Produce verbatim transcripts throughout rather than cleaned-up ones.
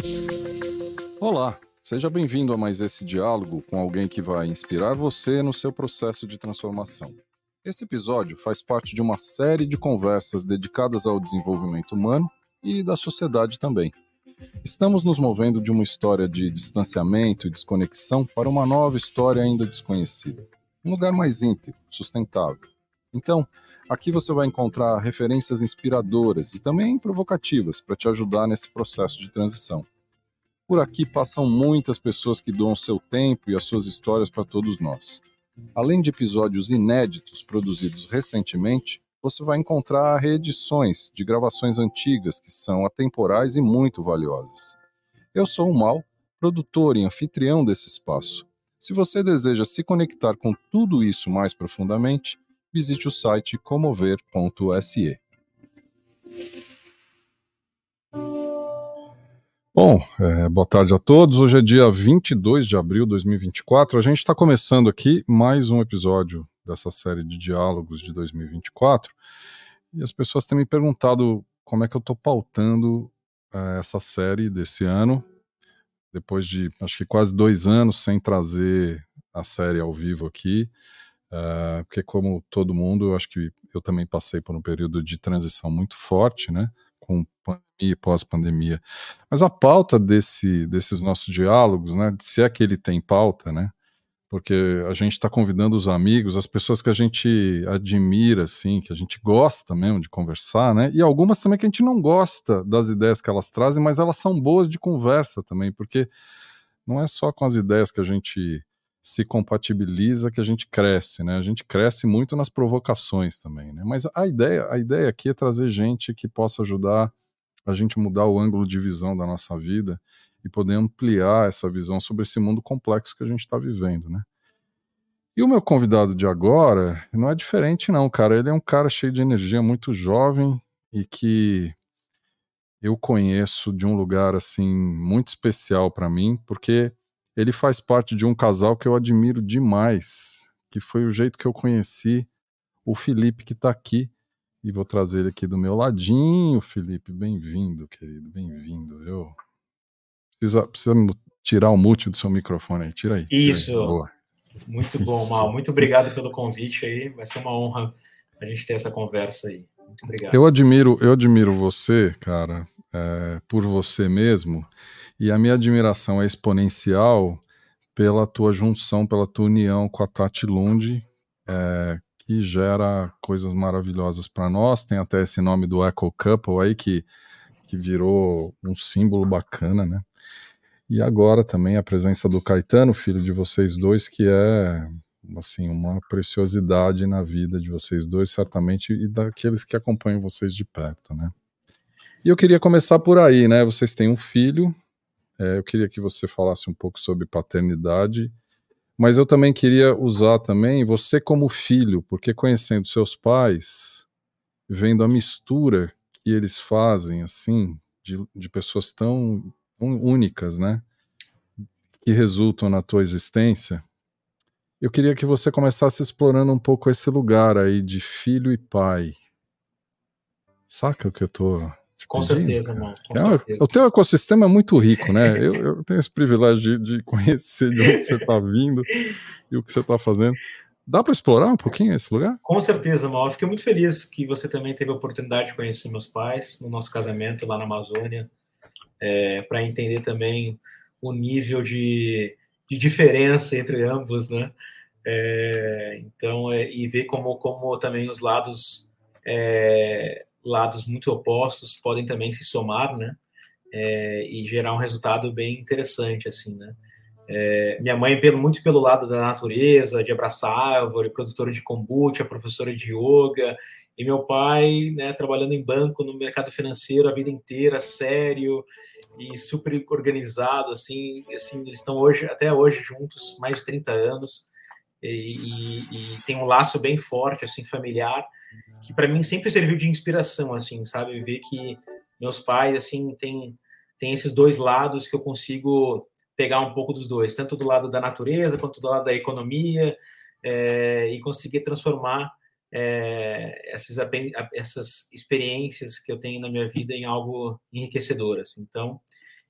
Olá, seja bem-vindo a mais esse diálogo com alguém que vai inspirar você no seu processo de transformação. Esse episódio faz parte de uma série de conversas dedicadas ao desenvolvimento humano e da sociedade também. Estamos nos movendo de uma história de distanciamento e desconexão para uma nova história ainda desconhecida. Um lugar mais íntegro, sustentável. Então, aqui você vai encontrar referências inspiradoras e também provocativas para te ajudar nesse processo de transição. Por aqui passam muitas pessoas que doam seu tempo e as suas histórias para todos nós. Além de episódios inéditos produzidos recentemente, você vai encontrar reedições de gravações antigas que são atemporais e muito valiosas. Eu sou o Mal, produtor e anfitrião desse espaço. Se você deseja se conectar com tudo isso mais profundamente, visite o site comover ponto s e. Bom, é, boa tarde a todos. Hoje é dia vinte e dois de abril de dois mil e vinte e quatro. A gente está começando aqui mais um episódio dessa série de diálogos de dois mil e vinte e quatro. E as pessoas têm me perguntado como é que eu estou pautando é, essa série desse ano, depois de acho que quase dois anos sem trazer a série ao vivo aqui. É, porque como todo mundo, eu acho que eu também passei por um período de transição muito forte, né? Com pandemia e pós-pandemia. Mas a pauta desse, desses nossos diálogos, né, se é que ele tem pauta, né, porque a gente está convidando os amigos, as pessoas que a gente admira, assim, que a gente gosta mesmo de conversar, né, e algumas também que a gente não gosta das ideias que elas trazem, mas elas são boas de conversa também, porque não é só com as ideias que a gente se compatibiliza que a gente cresce, né, a gente cresce muito nas provocações também, né, mas a ideia, a ideia aqui é trazer gente que possa ajudar a gente mudar o ângulo de visão da nossa vida e poder ampliar essa visão sobre esse mundo complexo que a gente está vivendo, né? E o meu convidado de agora não é diferente não, cara. Ele é um cara cheio de energia, muito jovem e que eu conheço de um lugar, assim, muito especial para mim, porque ele faz parte de um casal que eu admiro demais, que foi o jeito que eu conheci o Felipe, que está aqui. E vou trazer ele aqui do meu ladinho. Felipe, bem-vindo, querido, bem-vindo. Eu precisa, precisa tirar o mute do seu microfone aí. Tira aí. Tira aí. Isso. Boa. Muito bom, Isso. Mal. Muito obrigado pelo convite aí. Vai ser uma honra a gente ter essa conversa aí. Muito obrigado. Eu admiro, eu admiro você, cara, é, por você mesmo. E a minha admiração é exponencial pela tua junção, pela tua união com a Tati Lund, é, que gera coisas maravilhosas para nós. Tem até esse nome do Echo Couple aí que que virou um símbolo bacana, né? E agora também a presença do Caetano, filho de vocês dois, que é, assim, uma preciosidade na vida de vocês dois, certamente, e daqueles que acompanham vocês de perto, né? E eu queria começar por aí, né? Vocês têm um filho, é, eu queria que você falasse um pouco sobre paternidade, mas eu também queria usar também você como filho, porque conhecendo seus pais, vendo a mistura que eles fazem, assim, de, de pessoas tão, tão únicas, né, que resultam na tua existência, eu queria que você começasse explorando um pouco esse lugar aí de filho e pai. Saca o que eu tô te Com pedindo? certeza, irmão. Com É, certeza. o teu ecossistema é muito rico, né? Eu, eu tenho esse privilégio de, de conhecer de onde você está vindo e o que você está fazendo. Dá para explorar um pouquinho esse lugar? Com certeza, Mal. Eu fiquei muito feliz que você também teve a oportunidade de conhecer meus pais no nosso casamento lá na Amazônia, é, para entender também o nível de, de diferença entre ambos, né? É, então, é, e ver como, como também os lados, é, lados muito opostos podem também se somar, né? É, e gerar um resultado bem interessante, assim, né? É, minha mãe, pelo, muito pelo lado da natureza, de abraçar árvore, produtora de kombucha, professora de yoga, e meu pai, né, trabalhando em banco, no mercado financeiro a vida inteira, sério e super organizado, assim, assim eles estão hoje, até hoje juntos, mais de trinta anos, e, e, e tem um laço bem forte, assim, familiar, que para mim sempre serviu de inspiração, assim, sabe? Ver que meus pais, assim, tem, tem esses dois lados que eu consigo pegar um pouco dos dois, tanto do lado da natureza quanto do lado da economia, é, e conseguir transformar é, essas, essas experiências que eu tenho na minha vida em algo enriquecedor, assim. Então,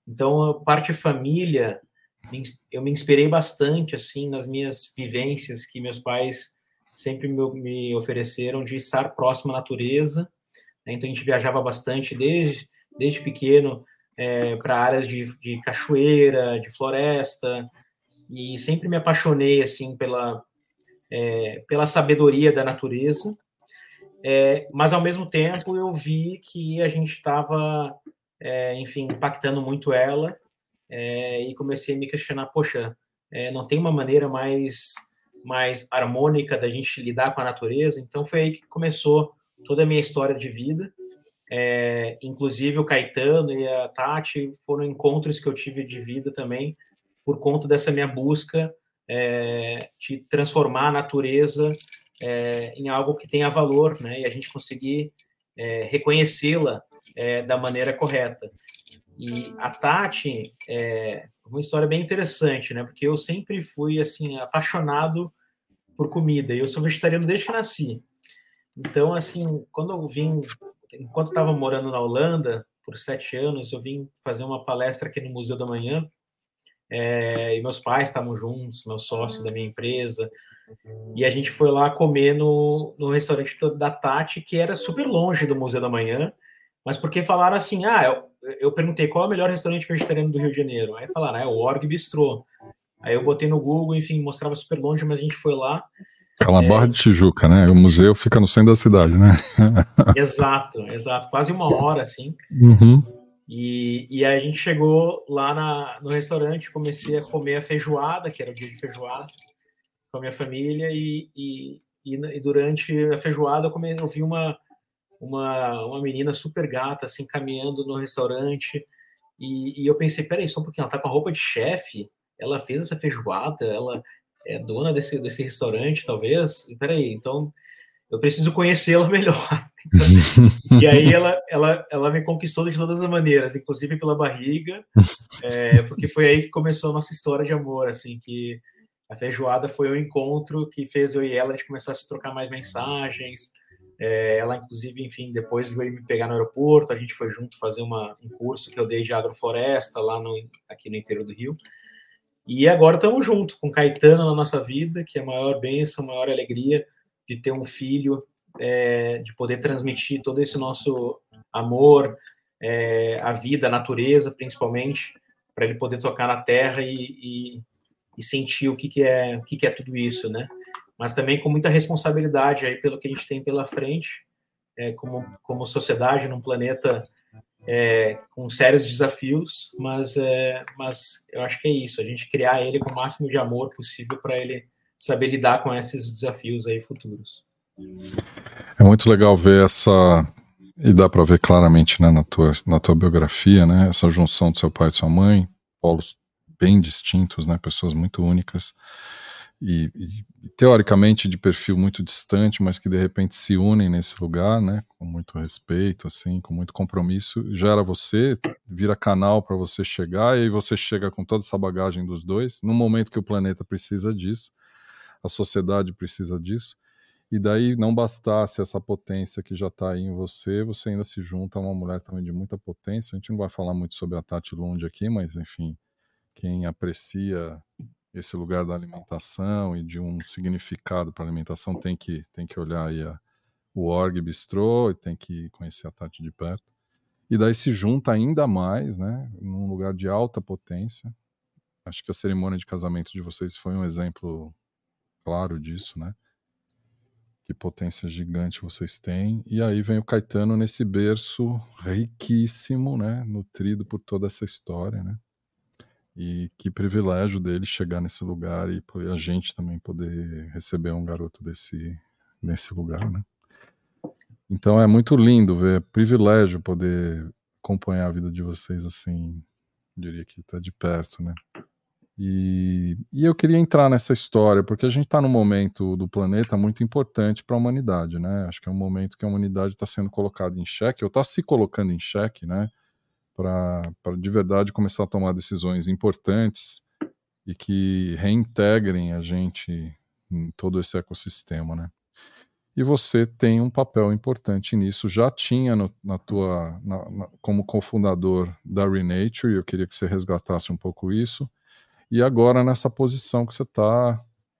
Então, a parte família, eu me inspirei bastante, assim, nas minhas vivências que meus pais sempre me, me ofereceram de estar próximo à natureza. Então, a gente viajava bastante desde, desde pequeno é, para áreas de, de cachoeira, de floresta, e sempre me apaixonei, assim, pela, é, pela sabedoria da natureza. É, mas, ao mesmo tempo, eu vi que a gente estava, é, enfim, impactando muito ela, é, e comecei a me questionar, poxa, é, não tem uma maneira mais, mais harmônica da gente lidar com a natureza? Então, foi aí que começou toda a minha história de vida. É, inclusive, o Caetano e a Tati foram encontros que eu tive de vida também, por conta dessa minha busca é, de transformar a natureza é, em algo que tenha valor, né? E a gente conseguir é, reconhecê-la é, da maneira correta. E a Tati é uma história bem interessante, né? Porque eu sempre fui assim apaixonado por comida. E eu sou vegetariano desde que nasci. Então, assim, quando eu vim, enquanto estava morando na Holanda por sete anos, eu vim fazer uma palestra aqui no Museu da Manhã. É, e meus pais estavam juntos, meu sócio da minha empresa, e a gente foi lá comer no, no restaurante da Tati, que era super longe do Museu da Manhã, mas porque falaram assim, ah, eu, eu perguntei qual é o melhor restaurante vegetariano do Rio de Janeiro, aí falaram, ah, é o Org Bistrô. Aí eu botei no Google, enfim, mostrava super longe, mas a gente foi lá. Aquela é... Barra de Tijuca, né? O museu fica no centro da cidade, né? Exato, exato, quase uma hora, assim. Uhum. E, e aí a gente chegou lá na, no restaurante, comecei a comer a feijoada, que era o dia de feijoada, com a minha família, e, e, e durante a feijoada eu, come, eu vi uma, uma, uma menina super gata, assim, caminhando no restaurante, e, e eu pensei, peraí, só um pouquinho, ela tá com a roupa de chefe, ela fez essa feijoada, ela é dona desse, desse restaurante, talvez, e peraí, então eu preciso conhecê-la melhor. Então, e aí ela, ela, ela me conquistou de todas as maneiras, inclusive pela barriga, é, porque foi aí que começou a nossa história de amor, assim, que a feijoada foi o encontro que fez eu e ela a gente começar a se trocar mais mensagens. É, ela, inclusive, enfim, depois veio me pegar no aeroporto, a gente foi junto fazer uma, um curso que eu dei de agrofloresta lá no, aqui no interior do Rio. E agora estamos juntos com Caetano na nossa vida, que é a maior bênção, a maior alegria de ter um filho, é, de poder transmitir todo esse nosso amor, é, a vida, a natureza, principalmente, para ele poder tocar na terra e, e, e sentir o que, que, é, o que, que é tudo isso, né? Mas também com muita responsabilidade aí pelo que a gente tem pela frente, é, como, como sociedade num planeta é, com sérios desafios, mas, é, mas eu acho que é isso, a gente criar ele com o máximo de amor possível para ele saber lidar com esses desafios aí futuros. É muito legal ver essa, e dá para ver claramente, né, na tua, na tua biografia, né, essa junção do seu pai e sua mãe, polos bem distintos, né, pessoas muito únicas, e, e teoricamente de perfil muito distante, mas que de repente se unem nesse lugar, né, com muito respeito, assim, com muito compromisso, gera você, vira canal para você chegar, e aí você chega com toda essa bagagem dos dois, num momento que o planeta precisa disso, a sociedade precisa disso, e daí não bastasse essa potência que já está aí em você, você ainda se junta a uma mulher também de muita potência. A gente não vai falar muito sobre a Tati Lund aqui, mas enfim, quem aprecia esse lugar da alimentação e de um significado para a alimentação tem que, tem que olhar aí a, o Org Bistrô e tem que conhecer a Tati de perto. E daí se junta ainda mais, né, num lugar de alta potência. Acho que a cerimônia de casamento de vocês foi um exemplo claro disso, né? Que potência gigante vocês têm. E aí vem o Caetano nesse berço riquíssimo, né, nutrido por toda essa história, né? E que privilégio dele chegar nesse lugar e a gente também poder receber um garoto desse, nesse lugar, né? Então é muito lindo ver, é privilégio poder acompanhar a vida de vocês assim, diria que tá de perto, né? E, e eu queria entrar nessa história, porque a gente está num momento do planeta muito importante para a humanidade, né? Acho que é um momento que a humanidade está sendo colocada em xeque, ou está se colocando em xeque, né? Para de verdade começar a tomar decisões importantes e que reintegrem a gente em todo esse ecossistema, né? e você tem um papel importante nisso. Já tinha no, na tua, na, na, como cofundador da Renature, e eu queria que você resgatasse um pouco isso, e agora nessa posição que você está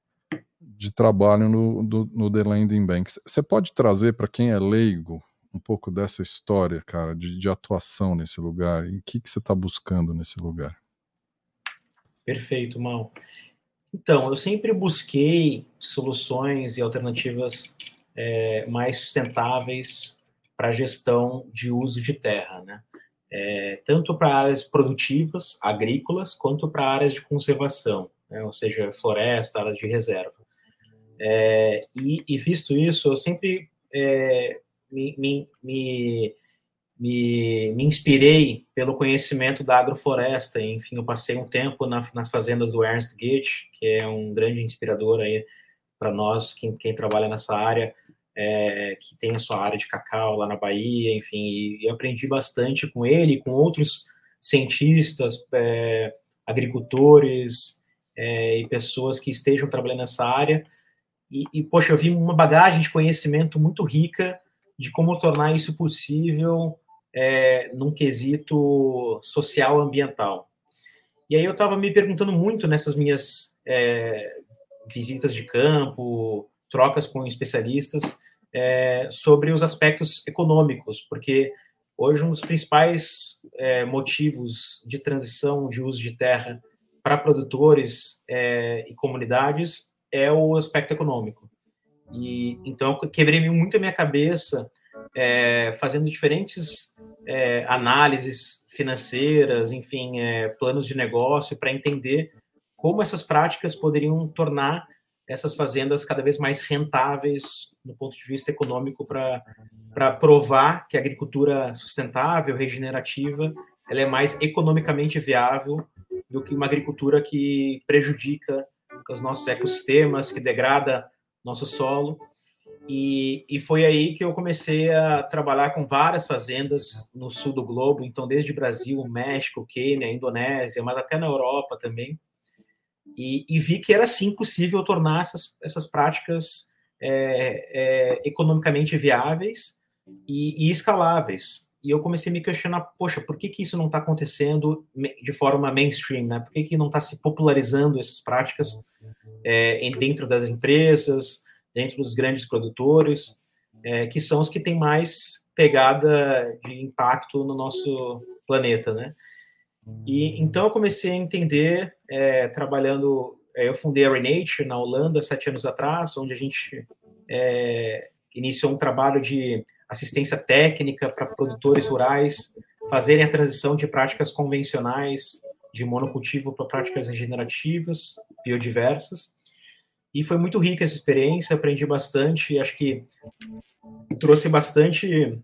de trabalho no, do, no The Lending Bank. Você pode trazer para quem é leigo um pouco dessa história, cara, de, de atuação nesse lugar, e o que, que você está buscando nesse lugar? Perfeito, Mal. Então, eu sempre busquei soluções e alternativas é, mais sustentáveis para a gestão de uso de terra, né? É, tanto para áreas produtivas, agrícolas, quanto para áreas de conservação, né? Ou seja, floresta, áreas de reserva. É, e, e visto isso, eu sempre é, me, me, me Me, me inspirei pelo conhecimento da agrofloresta. Enfim, eu passei um tempo na, nas fazendas do Ernst Goethe, que é um grande inspirador aí para nós, quem, quem trabalha nessa área, é, que tem a sua área de cacau lá na Bahia, enfim, e, e aprendi bastante com ele, com outros cientistas, é, agricultores é, e pessoas que estejam trabalhando nessa área. E, e, poxa, eu vi uma bagagem de conhecimento muito rica de como tornar isso possível é, num quesito social ambiental. E aí eu estava me perguntando muito nessas minhas é, visitas de campo, trocas com especialistas, é, sobre os aspectos econômicos, porque hoje um dos principais é, motivos de transição de uso de terra para produtores é, e comunidades é o aspecto econômico. E então eu quebrei muito a minha cabeça é, fazendo diferentes é, análises financeiras, enfim, é, planos de negócio para entender como essas práticas poderiam tornar essas fazendas cada vez mais rentáveis do ponto de vista econômico, para provar que a agricultura sustentável, regenerativa, ela é mais economicamente viável do que uma agricultura que prejudica os nossos ecossistemas, que degrada nosso solo. E, e foi aí que eu comecei a trabalhar com várias fazendas no sul do globo, então desde Brasil, México, Quênia, Indonésia, mas até na Europa também. E, e vi que era sim possível tornar essas, essas práticas é, é, economicamente viáveis e, e escaláveis. E eu comecei a me questionar, poxa, por que, que isso não está acontecendo de forma mainstream, né? Por que, que não está se popularizando essas práticas é, dentro das empresas, dentro dos grandes produtores, é, que são os que têm mais pegada de impacto no nosso planeta, né? E então eu comecei a entender, é, trabalhando, é, eu fundei a Renature na Holanda sete anos atrás, onde a gente é, iniciou um trabalho de assistência técnica para produtores rurais fazerem a transição de práticas convencionais de monocultivo para práticas regenerativas, biodiversas. E foi muito rica essa experiência, aprendi bastante, acho que trouxe bastante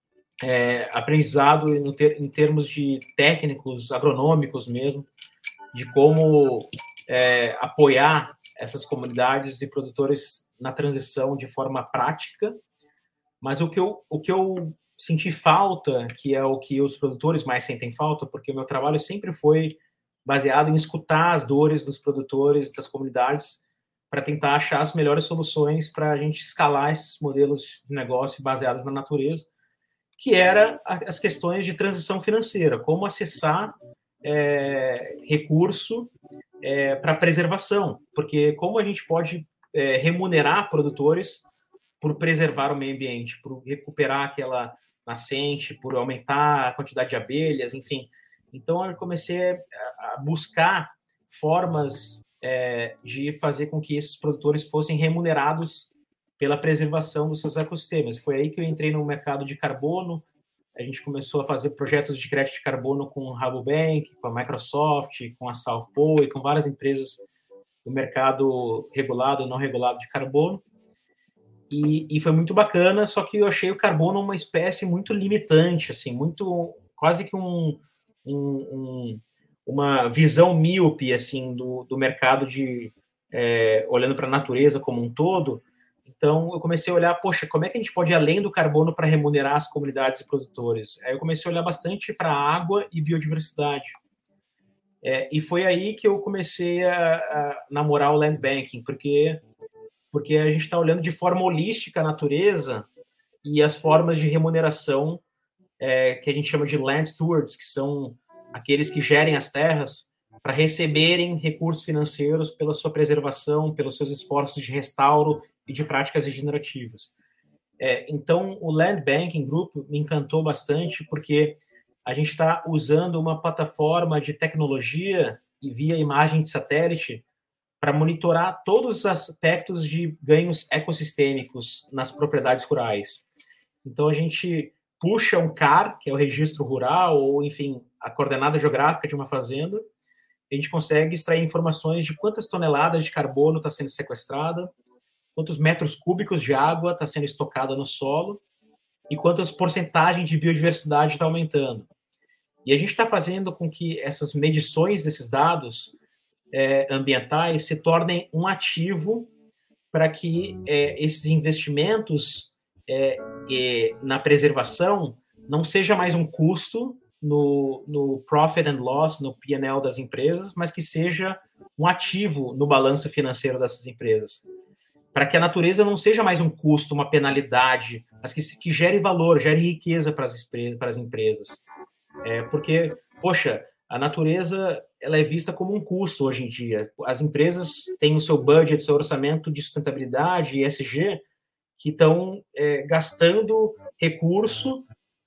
é, aprendizado no ter, em termos de técnicos, agronômicos mesmo, de como é, apoiar essas comunidades e produtores na transição de forma prática. Mas o que eu, o que eu senti falta, que é o que os produtores mais sentem falta, porque o meu trabalho sempre foi baseado em escutar as dores dos produtores, das comunidades, para tentar achar as melhores soluções para a gente escalar esses modelos de negócio baseados na natureza, que era as questões de transição financeira, como acessar é, recurso é, para preservação, porque como a gente pode é, remunerar produtores por preservar o meio ambiente, por recuperar aquela nascente, por aumentar a quantidade de abelhas, enfim. Então eu comecei a buscar formas é, de fazer com que esses produtores fossem remunerados pela preservação dos seus ecossistemas. Foi aí que eu entrei no mercado de carbono. A gente começou a fazer projetos de crédito de carbono com a Rabobank, com a Microsoft, com a South Pole e com várias empresas do mercado regulado e não regulado de carbono. E, e foi muito bacana, só que eu achei o carbono uma espécie muito limitante, assim, muito quase que um, um, um, uma visão míope assim do, do mercado de é, olhando para a natureza como um todo. Então eu comecei a olhar, poxa, como é que a gente pode ir além do carbono para remunerar as comunidades e produtores? Aí eu comecei a olhar bastante para água e biodiversidade. É, e foi aí que eu comecei a, a namorar o land banking, porque porque a gente está olhando de forma holística a natureza e as formas de remuneração é, que a gente chama de land stewards, que são aqueles que gerem as terras, para receberem recursos financeiros pela sua preservação, pelos seus esforços de restauro e de práticas regenerativas. É, então, o Land Banking Group me encantou bastante, porque a gente está usando uma plataforma de tecnologia e via imagem de satélite para monitorar todos os aspectos de ganhos ecossistêmicos nas propriedades rurais. Então, a gente puxa um C A R, que é o registro rural, ou, enfim, a coordenada geográfica de uma fazenda, a gente consegue extrair informações de quantas toneladas de carbono está sendo sequestrada, quantos metros cúbicos de água está sendo estocada no solo e quantas porcentagens de biodiversidade está aumentando. E a gente está fazendo com que essas medições desses dados é, ambientais se tornem um ativo para que é, esses investimentos é, é, na preservação não seja mais um custo no, no profit and loss, no P and L das empresas, mas que seja um ativo no balanço financeiro dessas empresas. Para que a natureza não seja mais um custo, uma penalidade, mas que, que gere valor, gere riqueza para as, para as empresas. É, porque, poxa, a natureza ela é vista como um custo hoje em dia. As empresas têm o seu budget, seu orçamento de sustentabilidade e E S G que estão é, gastando recurso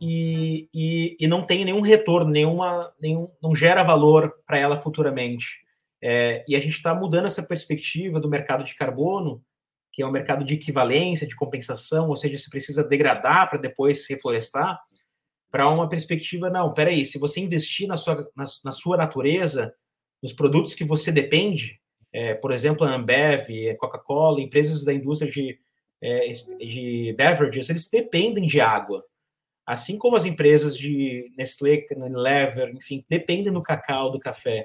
e, e, e não tem nenhum retorno, nenhuma, nenhum, não gera valor para ela futuramente. É, e a gente está mudando essa perspectiva do mercado de carbono, que é um mercado de equivalência, de compensação, ou seja, você precisa degradar para depois reflorestar, para uma perspectiva, não, peraí, se você investir na sua, na, na sua natureza, nos produtos que você depende, é, por exemplo, a Ambev, a Coca-Cola, empresas da indústria de, é, de beverages, eles dependem de água. Assim como as empresas de Nestlé, Unilever, enfim, dependem do cacau, do café,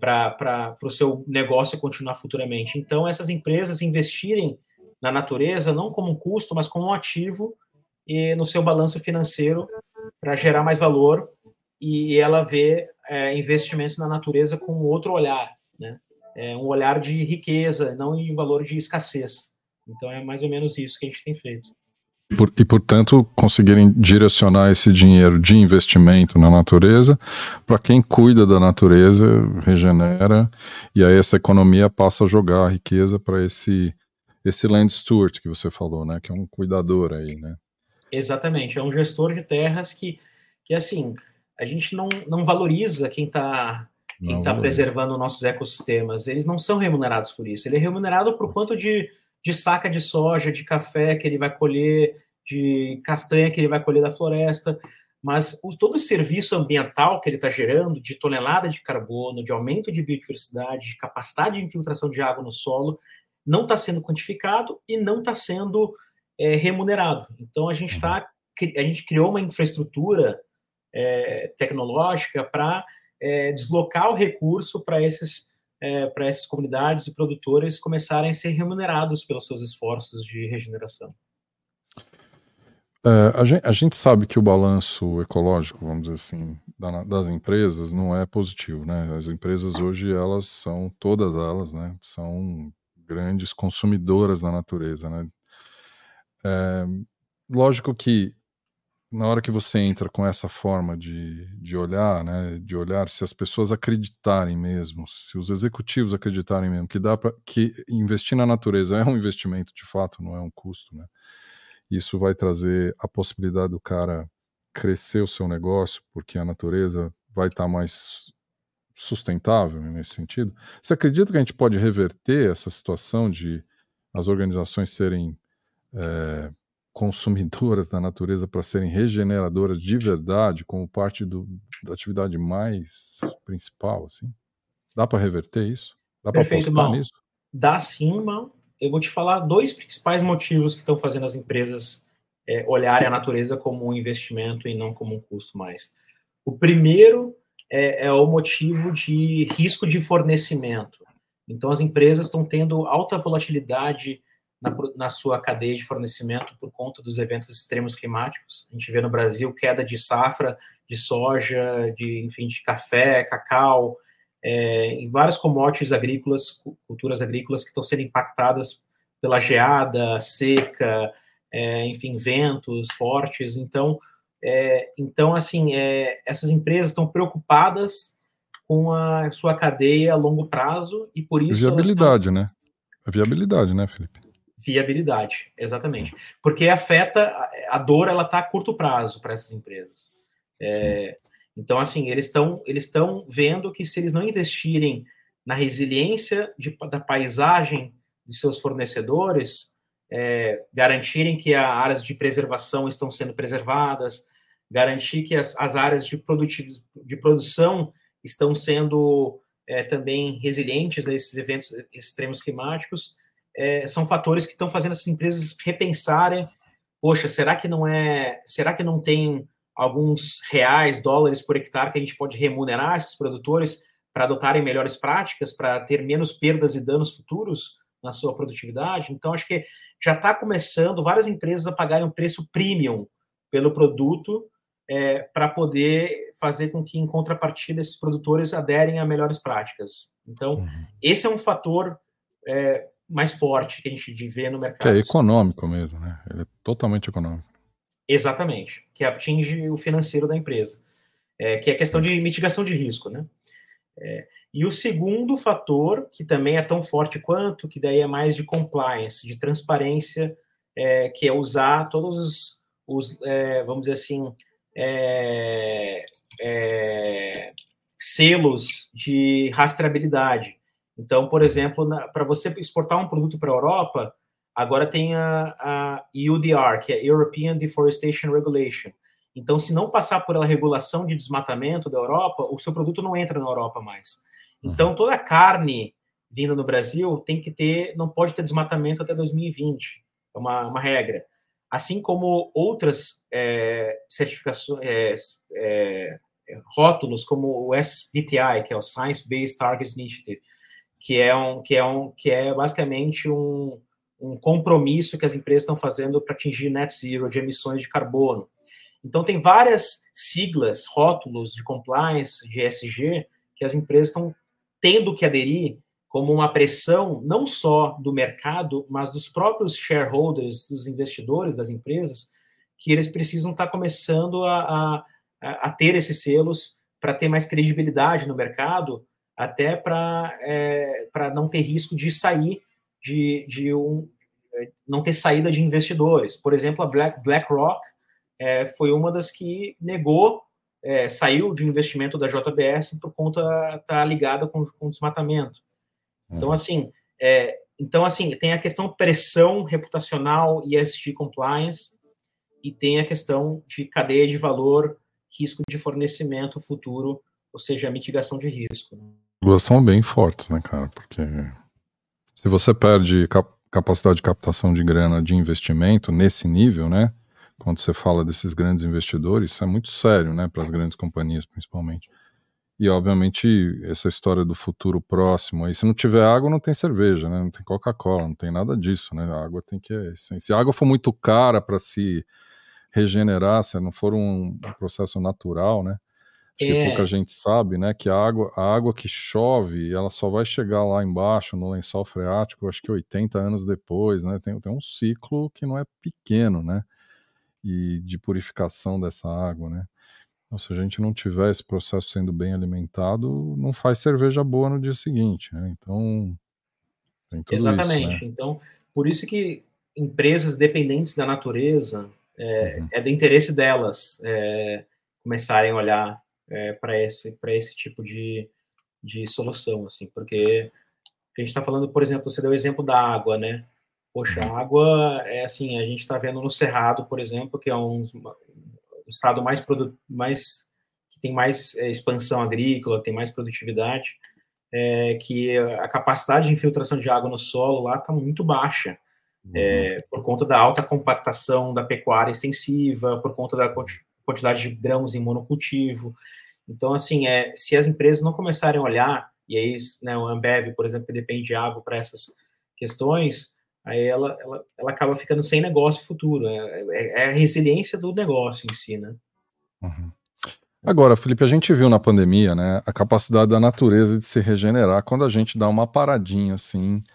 para o seu negócio continuar futuramente. Então, essas empresas investirem na natureza não como um custo, mas como um ativo e no seu balanço financeiro para gerar mais valor e ela vê é, investimentos na natureza com outro olhar, né? É um olhar de riqueza, não em valor de escassez. Então, é mais ou menos isso que a gente tem feito. Por, e, portanto, conseguirem direcionar esse dinheiro de investimento na natureza para quem cuida da natureza, regenera, e aí essa economia passa a jogar a riqueza para esse, esse land steward que você falou, né? Que é um cuidador aí, né? Exatamente, é um gestor de terras que, que assim, a gente não, não valoriza quem está quem tá preservando nossos ecossistemas. Eles não são remunerados por isso. Ele é remunerado por quanto de, de saca de soja, de café que ele vai colher, de castanha que ele vai colher da floresta, mas o, todo o serviço ambiental que ele está gerando, de tonelada de carbono, de aumento de biodiversidade, de capacidade de infiltração de água no solo, não está sendo quantificado e não está sendo é, remunerado. Então, a gente, uhum. tá, a gente criou uma infraestrutura é, tecnológica para é, deslocar o recurso para esses é, para essas comunidades e produtores começarem a ser remunerados pelos seus esforços de regeneração. É, a, gente, a gente sabe que o balanço ecológico, vamos dizer assim, da, das empresas não é positivo, né? As empresas hoje, elas são, todas elas, né, são grandes consumidoras da natureza, né? É, lógico que na hora que você entra com essa forma de, de olhar, né, de olhar se as pessoas acreditarem mesmo, se os executivos acreditarem mesmo que dá para que investir na natureza é um investimento de fato, não é um custo, né? Isso vai trazer a possibilidade do cara crescer o seu negócio, porque a natureza vai estar mais sustentável nesse sentido. Você acredita que a gente pode reverter essa situação de as organizações serem é, consumidoras da natureza para serem regeneradoras de verdade, como parte do, da atividade mais principal, assim? Dá para reverter isso? Dá para apostar Mal. nisso? Dá sim, Mal. Eu vou te falar dois principais motivos que estão fazendo as empresas é, olharem a natureza como um investimento e não como um custo mais. O primeiro é, é o motivo de risco de fornecimento. Então, as empresas estão tendo alta volatilidade na, na sua cadeia de fornecimento por conta dos eventos extremos climáticos. A gente vê no Brasil queda de safra de soja, de, enfim, de café, cacau, é, em várias commodities agrícolas, culturas agrícolas que estão sendo impactadas pela geada, seca, é, enfim, ventos fortes. Então, é, então assim, é, essas empresas estão preocupadas com a sua cadeia a longo prazo e por isso elas estão... Viabilidade, né? A viabilidade, né, Felipe? Viabilidade, exatamente. Porque afeta, a dor ela está a curto prazo para essas empresas. É, então, assim, eles estão eles estão vendo que se eles não investirem na resiliência de, da paisagem de seus fornecedores, é, garantirem que as áreas de preservação estão sendo preservadas, garantir que as, as áreas de, de produção estão sendo é, também resilientes a esses eventos extremos climáticos, é, são fatores que estão fazendo essas empresas repensarem, poxa, será que não é, será que não tem alguns reais, dólares por hectare que a gente pode remunerar esses produtores para adotarem melhores práticas, para ter menos perdas e danos futuros na sua produtividade? Então, acho que já está começando várias empresas a pagarem um preço premium pelo produto é, para poder fazer com que, em contrapartida, esses produtores aderem a melhores práticas. Então, uhum. esse é um fator é, mais forte que a gente vê no mercado. Que é econômico mesmo, né? Ele é totalmente econômico. Exatamente, que atinge o financeiro da empresa, é, que é a questão de mitigação de risco, né? É, e o segundo fator, que também é tão forte quanto, que daí é mais de compliance, de transparência, é, que é usar todos os, os é, vamos dizer assim, é, é, selos de rastreabilidade. Então, por exemplo, para você exportar um produto para a Europa, agora tem a, a E U D R, que é European Deforestation Regulation. Então, se não passar por aquela regulação de desmatamento da Europa, o seu produto não entra na Europa mais. Então, toda a carne vindo no Brasil tem que ter, não pode ter desmatamento até dois mil e vinte. É uma, uma regra. Assim como outras é, certificações, é, é, rótulos, como o S B T I, que é o Science Based Targets Initiative, que é, um, que é, um, que é basicamente um, um compromisso que as empresas estão fazendo para atingir net zero de emissões de carbono. Então, tem várias siglas, rótulos de compliance, de E S G, que as empresas estão tendo que aderir como uma pressão, não só do mercado, mas dos próprios shareholders, dos investidores das empresas, que eles precisam estar começando a, a, a ter esses selos para ter mais credibilidade no mercado, até para é, para não ter risco de sair de, de um... não ter saída de investidores. Por exemplo, a Black, BlackRock é, foi uma das que negou, é, saiu de investimento da J B S por conta de estar ligada com, com desmatamento. Então, assim, é, então, assim, tem a questão pressão reputacional e E S G compliance, e tem a questão de cadeia de valor, risco de fornecimento futuro, ou seja, mitigação de risco. Duas são bem fortes, né, cara? Porque se você perde cap- capacidade de captação de grana de investimento nesse nível, né? Quando você fala desses grandes investidores, isso é muito sério, né? Para as grandes companhias, principalmente. E, obviamente, essa história do futuro próximo aí, se não tiver água, não tem cerveja, né? Não tem Coca-Cola, não tem nada disso, né? A água tem que... Se a água for muito cara para se regenerar, se não for um, um processo natural, né? Acho É. que pouca gente sabe, né? Que a água, a água que chove, ela só vai chegar lá embaixo, no lençol freático, acho que oitenta anos depois, né? Tem, tem um ciclo que não é pequeno, né? E de purificação dessa água, né? Então, se a gente não tiver esse processo sendo bem alimentado, não faz cerveja boa no dia seguinte, né? Então, tem tudo Exatamente. isso, né? Então, por isso que empresas dependentes da natureza, é, uhum. é do interesse delas é, começarem a olhar é, para esse, para esse tipo de, de solução, assim, porque a gente está falando, por exemplo, você deu o exemplo da água, né? Poxa, a água é assim, a gente está vendo no Cerrado, por exemplo, que é um, um estado mais, produ- mais que tem mais é, expansão agrícola, tem mais produtividade, é, que a capacidade de infiltração de água no solo lá está muito baixa, uhum. é, por conta da alta compactação da pecuária extensiva, por conta da quantidade de grãos em monocultivo. Então, assim, é, se as empresas não começarem a olhar, e aí, né, o Ambev, por exemplo, que depende de água para essas questões, aí ela, ela, ela acaba ficando sem negócio futuro. É, é, é a resiliência do negócio em si, né? Uhum. Agora, Felipe, a gente viu na pandemia, né, a capacidade da natureza de se regenerar quando a gente dá uma paradinha, assim,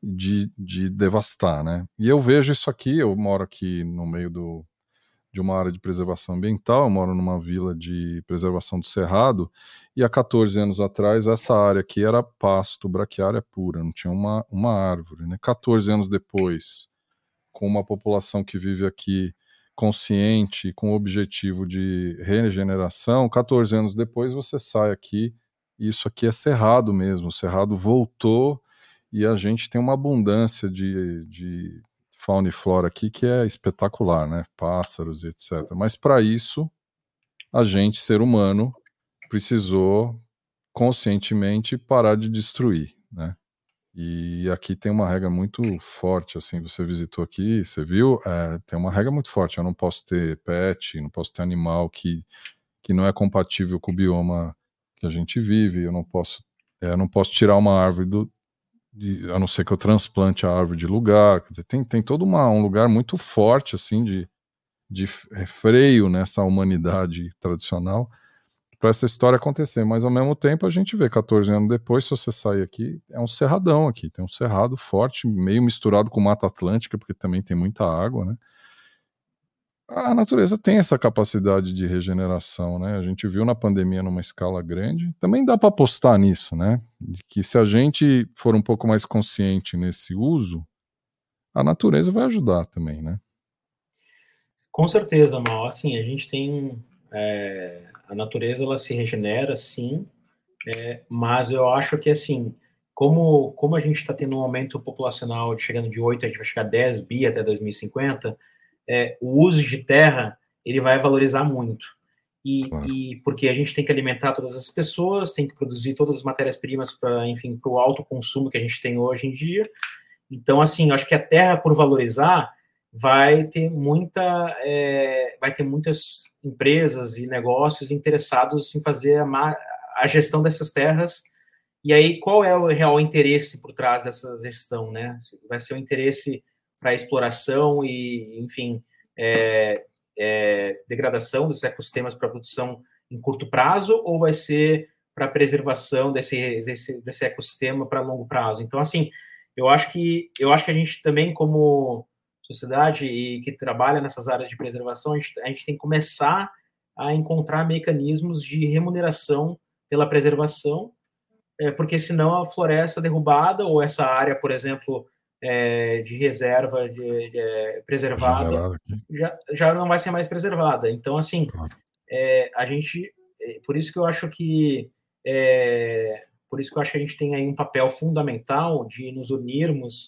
de, de devastar, né? E eu vejo isso aqui, eu moro aqui no meio do, de uma área de preservação ambiental, eu moro numa vila de preservação do cerrado, e há quatorze anos atrás essa área aqui era pasto, braquiária pura, não tinha uma, uma árvore, né? quatorze anos depois, com uma população que vive aqui consciente, com o objetivo de regeneração, quatorze anos depois você sai aqui, e isso aqui é cerrado mesmo, o cerrado voltou, e a gente tem uma abundância de, de fauna e flora aqui que é espetacular, né? Pássaros e etcétera. Mas para isso, a gente, ser humano, precisou conscientemente parar de destruir, né? E aqui tem uma regra muito forte, assim, você visitou aqui, você viu, é, tem uma regra muito forte, eu não posso ter pet, não posso ter animal que, que não é compatível com o bioma que a gente vive, eu não posso, é, eu não posso tirar uma árvore do, de, a não ser que eu transplante a árvore de lugar, quer dizer, tem, tem todo uma, um lugar muito forte, assim, de, de freio nessa humanidade tradicional, para essa história acontecer, mas ao mesmo tempo a gente vê quatorze anos depois, se você sair aqui, é um cerradão aqui, tem um cerrado forte, meio misturado com Mata Atlântica, porque também tem muita água, né? A natureza tem essa capacidade de regeneração, né? A gente viu na pandemia numa escala grande, também dá para apostar nisso, né? De que se a gente for um pouco mais consciente nesse uso, a natureza vai ajudar também, né? Com certeza, Mal. Assim, a gente tem... É, a natureza, ela se regenera, sim, é, mas eu acho que, assim, como, como a gente está tendo um aumento populacional de chegando de oito, a gente vai chegar a dez bi até dois mil e cinquenta, é, o uso de terra, ele vai valorizar muito. E, Claro. e porque a gente tem que alimentar todas as pessoas, tem que produzir todas as matérias-primas para, enfim, para o alto consumo que a gente tem hoje em dia. Então, assim, eu acho que a terra, por valorizar, vai ter muita, é, vai ter muitas empresas e negócios interessados em fazer a, a gestão dessas terras. E aí, qual é o real interesse por trás dessa gestão, né? Vai ser o interesse para exploração e, enfim, é, é, degradação dos ecossistemas para produção em curto prazo, ou vai ser para preservação desse, desse, desse ecossistema para longo prazo? Então, assim, eu acho que eu acho que a gente também, como sociedade e que trabalha nessas áreas de preservação, a gente, a gente tem que começar a encontrar mecanismos de remuneração pela preservação, é, porque senão a floresta derrubada ou essa área, por exemplo, é, de reserva de, de, é, preservada já, já não vai ser mais preservada. Então, assim, claro. é, a gente, é, por isso que eu acho que é, por isso que eu acho que a gente tem aí um papel fundamental de nos unirmos,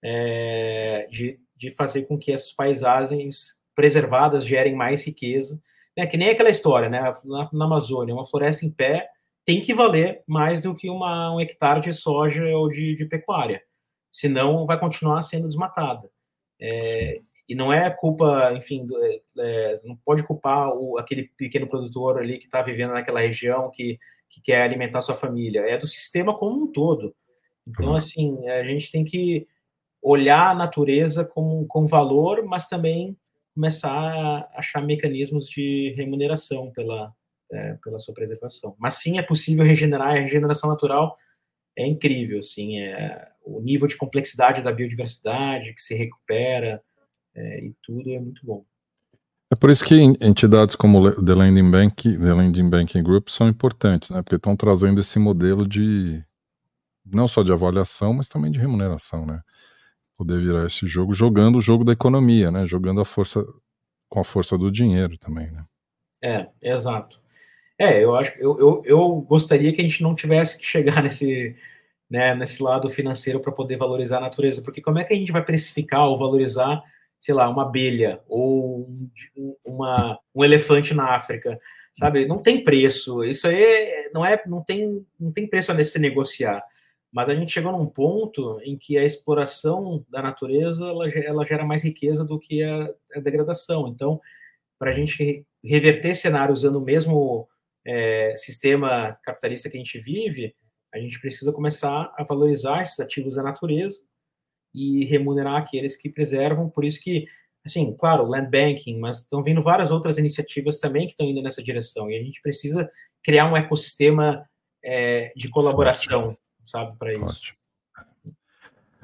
é, de, de fazer com que essas paisagens preservadas gerem mais riqueza, né? Que nem aquela história, né? Na, na Amazônia, uma floresta em pé tem que valer mais do que uma, um hectare de soja ou de, de pecuária, senão vai continuar sendo desmatada. É, e não é culpa, enfim, é, não pode culpar o, aquele pequeno produtor ali que está vivendo naquela região, que, que quer alimentar sua família, é do sistema como um todo. Então, claro. Assim, a gente tem que olhar a natureza com, com valor, mas também começar a achar mecanismos de remuneração pela, é, pela sua preservação. Mas sim, é possível regenerar, a regeneração natural é incrível, assim, é, o nível de complexidade da biodiversidade que se recupera, é, e tudo é muito bom. É por isso que entidades como The Landing Bank, The Landing Banking Group são importantes, né? Porque estão trazendo esse modelo de não só de avaliação, mas também de remuneração, né? Poder virar esse jogo jogando o jogo da economia, né? Jogando a força com a força do dinheiro também, né? É, exato. É, eu acho, eu, eu, eu gostaria que a gente não tivesse que chegar nesse, né, nesse lado financeiro para poder valorizar a natureza, porque como é que a gente vai precificar ou valorizar, sei lá, uma abelha ou um, uma, um elefante na África, sabe? Não tem preço. Isso aí não é, não tem, não tem preço a se negociar. Mas a gente chegou num ponto em que a exploração da natureza ela, ela gera mais riqueza do que a, a degradação. Então, para a gente reverter cenário usando o mesmo é, sistema capitalista que a gente vive, a gente precisa começar a valorizar esses ativos da natureza e remunerar aqueles que preservam. Por isso que, assim, claro, land banking, mas estão vindo várias outras iniciativas também que estão indo nessa direção. E a gente precisa criar um ecossistema é, de colaboração, Forte. sabe, para isso.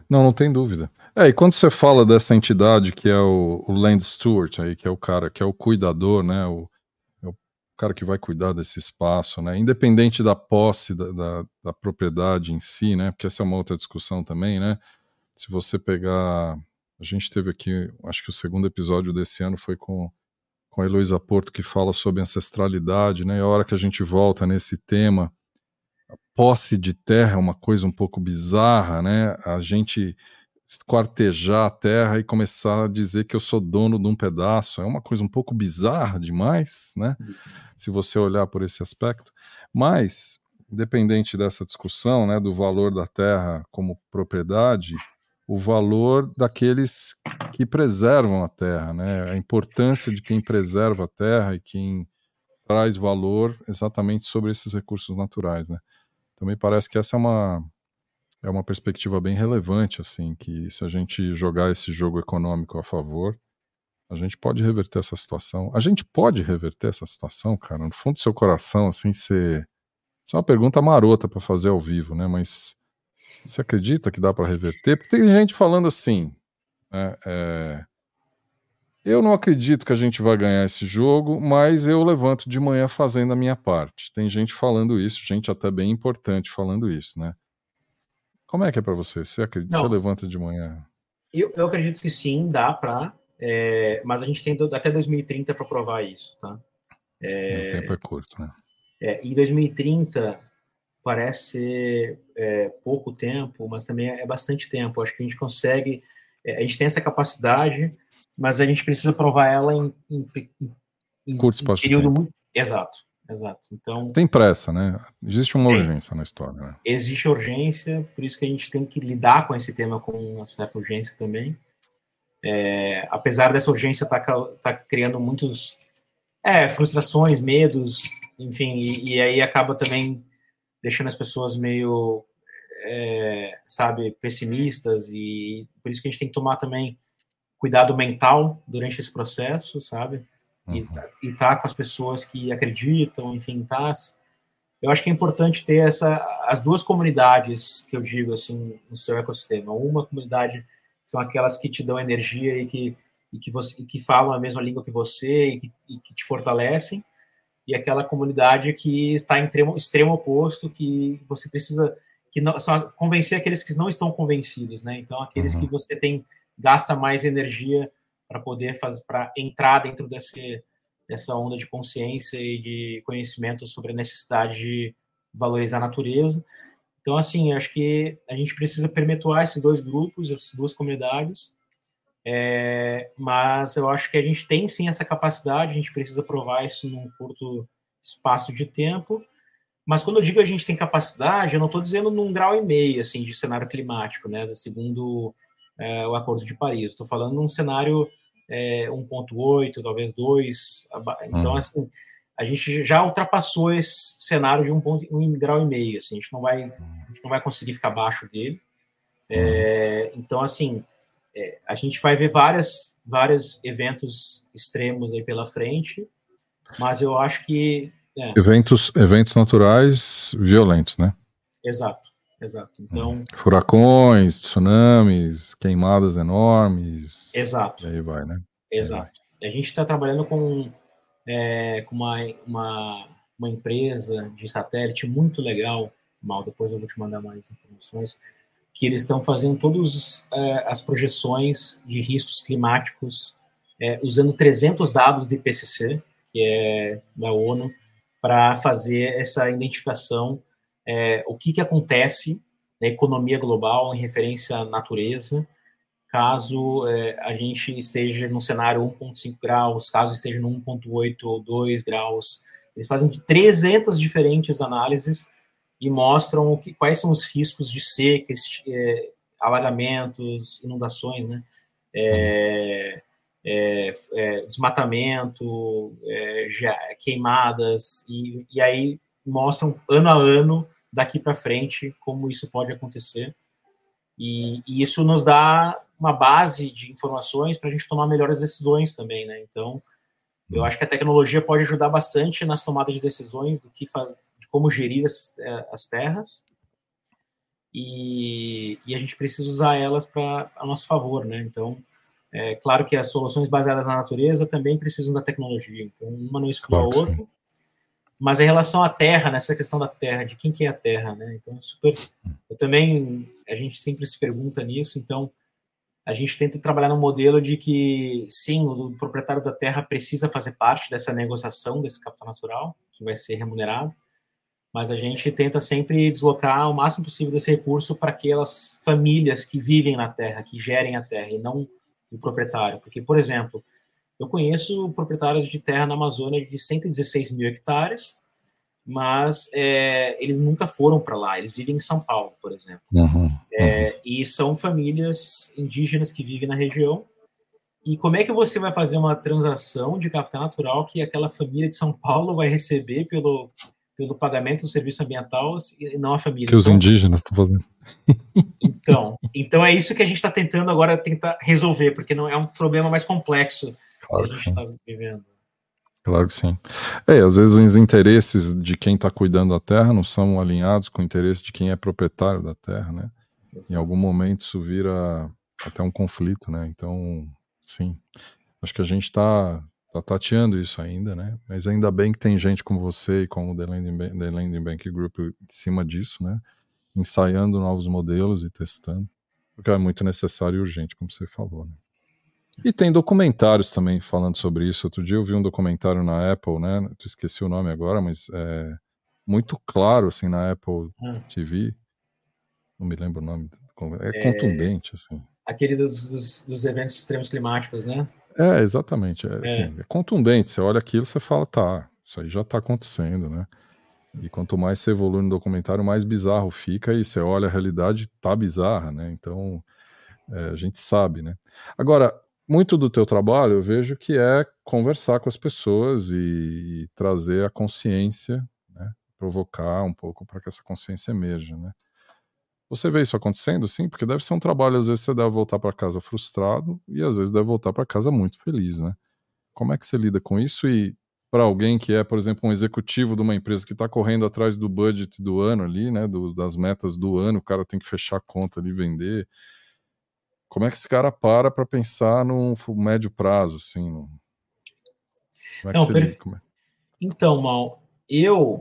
Não, não tem dúvida. É, e quando você fala dessa entidade que é o, o Land Steward, aí, que é o cara, que é o cuidador, né, o, é o cara que vai cuidar desse espaço, né, independente da posse da, da, da propriedade em si, né, porque essa é uma outra discussão também, né, se você pegar, a gente teve aqui, acho que o segundo episódio desse ano foi com, com a Heloísa Porto, que fala sobre ancestralidade, né, e a hora que a gente volta nesse tema, posse de terra é uma coisa um pouco bizarra, né? A gente quartejar a terra e começar a dizer que eu sou dono de um pedaço é uma coisa um pouco bizarra demais, né? Se você olhar por esse aspecto. Mas, independente dessa discussão, né, do valor da terra como propriedade, o valor daqueles que preservam a terra, né? A importância de quem preserva a terra e quem traz valor exatamente sobre esses recursos naturais, né? Também parece que essa é uma, é uma perspectiva bem relevante, assim, que se a gente jogar esse jogo econômico a favor, a gente pode reverter essa situação. A gente pode reverter essa situação, cara, no fundo do seu coração, assim, você... Isso é uma pergunta marota para fazer ao vivo, né? Mas você acredita que dá para reverter? Porque tem gente falando assim, né? É... Eu não acredito que a gente vai ganhar esse jogo, mas eu levanto de manhã fazendo a minha parte. Tem gente falando isso, gente até bem importante falando isso, né? Como é que é para você? Você acredita? Você Não, levanta de manhã? eu, eu acredito que sim, dá para, é, mas a gente tem do, até dois mil e trinta para provar isso, tá? E o tempo é É, curto, né? é, e dois mil e trinta parece ser é, pouco tempo, mas também é bastante tempo. Acho que a gente consegue, é, a gente tem essa capacidade, mas a gente precisa provar ela em, em, em, Curto em espaço de período tempo. muito exato, exato. Então Tem pressa, né? Existe uma tem, urgência na história, né? existe urgência, por isso que a gente tem que lidar com esse tema com uma certa urgência também. É, apesar dessa urgência estar tá, tá criando muitos é, frustrações, medos, enfim, e, e aí acaba também deixando as pessoas meio, é, sabe, pessimistas, e por isso que a gente tem que tomar também cuidado mental durante esse processo, sabe? E, Uhum. e tá com as pessoas que acreditam, enfim, tá. Eu acho que é importante ter essa, as duas comunidades que eu digo assim no seu ecossistema. Uma comunidade são aquelas que te dão energia e que e que você e que falam a mesma língua que você e que, e que te fortalecem, e aquela comunidade que está em extremo, extremo oposto, que você precisa que não, só convencer aqueles que não estão convencidos, né? Então aqueles que Uhum. você tem gasta mais energia para poder fazer para entrar dentro desse dessa onda de consciência e de conhecimento sobre a necessidade de valorizar a natureza. Então, assim, acho que a gente precisa perpetuar esses dois grupos, essas duas comunidades, é, mas eu acho que a gente tem sim essa capacidade, a gente precisa provar isso num curto espaço de tempo, mas quando eu digo a gente tem capacidade, eu não estou dizendo num grau e meio, assim, de cenário climático, né, segundo é, o Acordo de Paris, estou falando num cenário é, um ponto oito, talvez dois, então, Uhum. assim, a gente já ultrapassou esse cenário de um, ponto, um grau e meio, assim, a gente não vai, a gente não vai conseguir ficar abaixo dele, é, então, assim, é, a gente vai ver várias, vários eventos extremos aí pela frente, mas eu acho que... É, Eventos, eventos naturais violentos, né? exato, exato. Então, Furacões, tsunamis, queimadas enormes, exato, e aí vai, né? E aí vai. exato. A gente está trabalhando com, é, com uma, uma, uma empresa de satélite muito legal, Mal, depois eu vou te mandar mais informações, que eles estão fazendo todas é, as projeções de riscos climáticos é, usando trezentos dados do I P C C, que é da ONU, para fazer essa identificação, é, o que, que acontece na economia global em referência à natureza, caso é, a gente esteja no cenário um ponto cinco graus, caso esteja no um ponto oito ou dois graus. Eles fazem trezentas diferentes análises e mostram o que, quais são os riscos de seca, é, alagamentos, inundações, né? É, é, é, desmatamento, é, queimadas, e, e aí mostram ano a ano, daqui para frente, como isso pode acontecer. E, e isso nos dá uma base de informações para a gente tomar melhores decisões também, né? Então, eu acho que a tecnologia pode ajudar bastante nas tomadas de decisões do que de como gerir as, as terras. e, e a gente precisa usar elas para a nosso favor, né? Então, é claro que as soluções baseadas na natureza também precisam da tecnologia, então uma não exclui a Claro que sim. outra, mas em relação à terra, nessa questão da terra, de quem que é a terra, né? Então, super, eu também, a gente sempre se pergunta nisso, então a gente tenta trabalhar no modelo de que, sim, o proprietário da terra precisa fazer parte dessa negociação, desse capital natural, que vai ser remunerado, mas a gente tenta sempre deslocar o máximo possível desse recurso para aquelas famílias que vivem na terra, que gerem a terra, e não o proprietário. Porque, por exemplo, eu conheço proprietários de terra na Amazônia de cento e dezesseis mil hectares, mas é, eles nunca foram para lá, eles vivem em São Paulo, por exemplo. Uhum, uhum. É, e são famílias indígenas que vivem na região. E como é que você vai fazer uma transação de capital natural que aquela família de São Paulo vai receber pelo, pelo pagamento do serviço ambiental e não a família? Que os então, indígenas estão fazendo. Então, então é isso que a gente está tentando agora tentar resolver, porque não é um problema mais complexo Claro que a que gente sim. está vivendo. Claro que sim. É, às vezes os interesses de quem está cuidando da terra não são alinhados com o interesse de quem é proprietário da terra, né? Em algum momento isso vira até um conflito, né? Então, sim, acho que a gente está tá tateando isso ainda, né? Mas ainda bem que tem gente como você e como o The Landing Bank, The Landing Bank Group em cima disso, né? Ensaiando novos modelos e testando, porque é muito necessário e urgente, como você falou, né? E tem documentários também falando sobre isso. Outro dia eu vi um documentário na Apple, né? Eu esqueci o nome agora, mas é muito claro, assim, na Apple Hum. T V. Não me lembro o nome. É contundente, assim. Aquele dos, dos, dos eventos extremos climáticos, né? É, exatamente. É, É. assim, é contundente. Você olha aquilo, você fala, tá, isso aí já tá acontecendo, né? E quanto mais você evolui no documentário, mais bizarro fica. E você olha a realidade, tá bizarra, né? Então, é, a gente sabe, né? Agora, muito do teu trabalho eu vejo que é conversar com as pessoas e, e trazer a consciência, né? Provocar um pouco para que essa consciência emerja, né? Você vê isso acontecendo, sim? Porque deve ser um trabalho, às vezes você deve voltar para casa frustrado e às vezes deve voltar para casa muito feliz, né? Como é que você lida com isso? E para alguém que é, por exemplo, um executivo de uma empresa que está correndo atrás do budget do ano ali, né? Do, das metas do ano, o cara tem que fechar a conta ali, vender. Como é que esse cara para para pensar no médio prazo, assim? No... Como é que Não, você lida? perfe... Como é? Então, Mal, eu,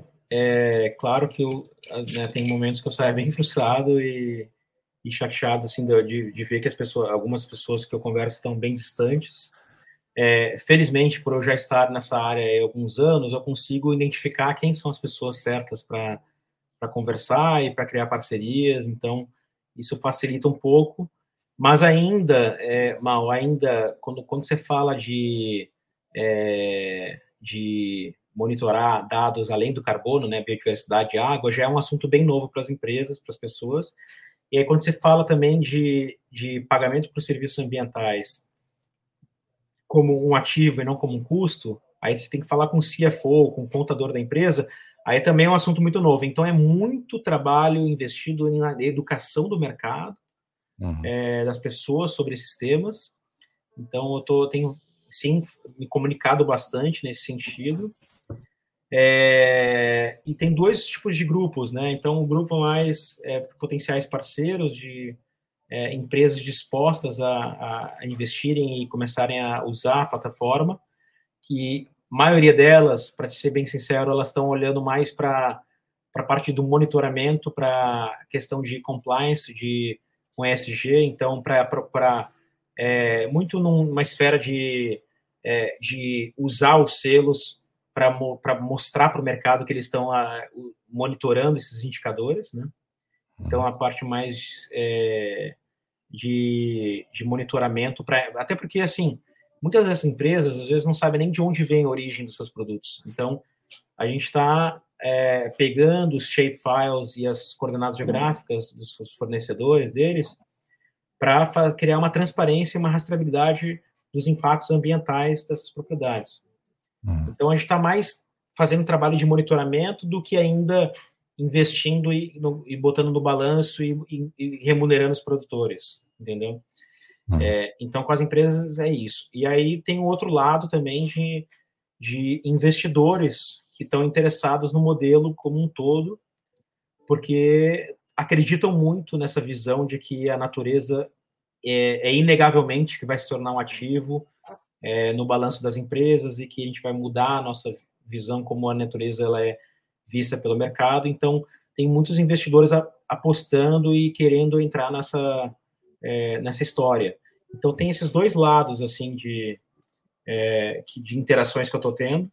é claro que eu, né, tem momentos que eu saio bem frustrado e, e chateado, assim, de, de ver que as pessoas, algumas pessoas que eu converso estão bem distantes. É, felizmente, por eu já estar nessa área há alguns anos, eu consigo identificar quem são as pessoas certas para conversar e para criar parcerias, então isso facilita um pouco, mas ainda, é, Mal, ainda, quando, quando você fala de, é, de monitorar dados além do carbono, né, biodiversidade e água, já é um assunto bem novo para as empresas, para as pessoas, e aí quando você fala também de, de pagamento por serviços ambientais, como um ativo e não como um custo, aí você tem que falar com o C F O, com o contador da empresa, aí também é um assunto muito novo. Então, é muito trabalho investido na educação do mercado, uhum. é, das pessoas sobre esses temas. Então, eu tô, tenho, sim, me comunicado bastante nesse sentido. É, e tem dois tipos de grupos, né? Então, o grupo mais é, potenciais parceiros de É, empresas dispostas a, a investirem e começarem a usar a plataforma, que a maioria delas, para ser bem sincero, elas estão olhando mais para a parte do monitoramento, para a questão de compliance, de com E S G, então, para é, muito numa esfera de, é, de usar os selos para mostrar para o mercado que eles estão a, monitorando esses indicadores, né? Então, a parte mais... É, De, de monitoramento, pra, até porque, assim, muitas dessas empresas, às vezes, não sabem nem de onde vem a origem dos seus produtos. Então, a gente está é, pegando os shapefiles e as coordenadas geográficas dos fornecedores deles para criar uma transparência e uma rastreabilidade dos impactos ambientais dessas propriedades. Uhum. Então, a gente está mais fazendo um trabalho de monitoramento do que ainda investindo e, no, e botando no balanço e, e, e remunerando os produtores, entendeu? Uhum. É, então, com as empresas é isso. E aí tem o outro lado também de, de investidores que estão interessados no modelo como um todo, porque acreditam muito nessa visão de que a natureza é, é inegavelmente que vai se tornar um ativo é, no balanço das empresas e que a gente vai mudar a nossa visão como a natureza ela é vista pelo mercado. Então, tem muitos investidores a, apostando e querendo entrar nessa, é, nessa história. Então, tem esses dois lados, assim, de, é, de interações que eu estou tendo.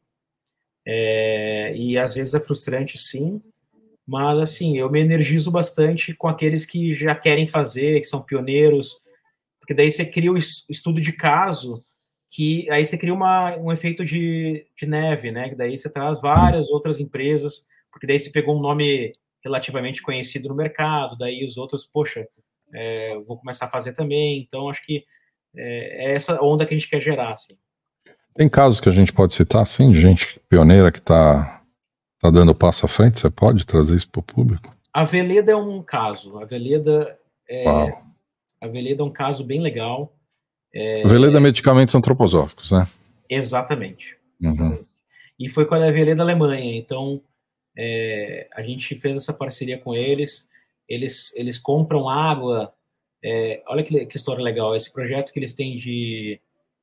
É, e, às vezes, é frustrante, sim. Mas, assim, eu me energizo bastante com aqueles que já querem fazer, que são pioneiros, porque daí você cria o estudo de caso, que aí você cria uma, um efeito de, de neve, né? Que daí você traz várias outras empresas, porque daí você pegou um nome relativamente conhecido no mercado, daí os outros, poxa, é, vou começar a fazer também. Então, acho que é, é essa onda que a gente quer gerar, assim. Tem casos que a gente pode citar, assim, de gente pioneira que está tá dando passo à frente? Você pode trazer isso para o público? A Veleda é um caso. A Veleda é, Uau. a Veleda é um caso bem legal. É... Veleda é medicamentos antroposóficos, né? Exatamente. Uhum. E foi com a Veleda da Alemanha. Então, é, a gente fez essa parceria com eles. Eles, eles compram água. É, olha que, que história legal. Esse projeto que eles têm de...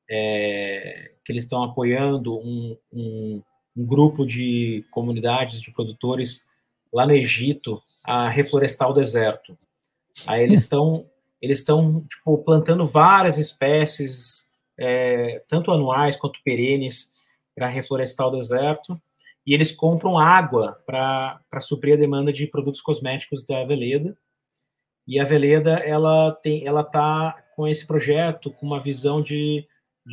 É, que eles estão apoiando um, um, um grupo de comunidades de produtores lá no Egito a reflorestar o deserto. Aí eles estão eles estão tipo, plantando várias espécies, é, tanto anuais quanto perenes, para reflorestar o deserto, e eles compram água para suprir a demanda de produtos cosméticos da Veleda. E a Veleda ela tem, ela está com esse projeto com uma visão de,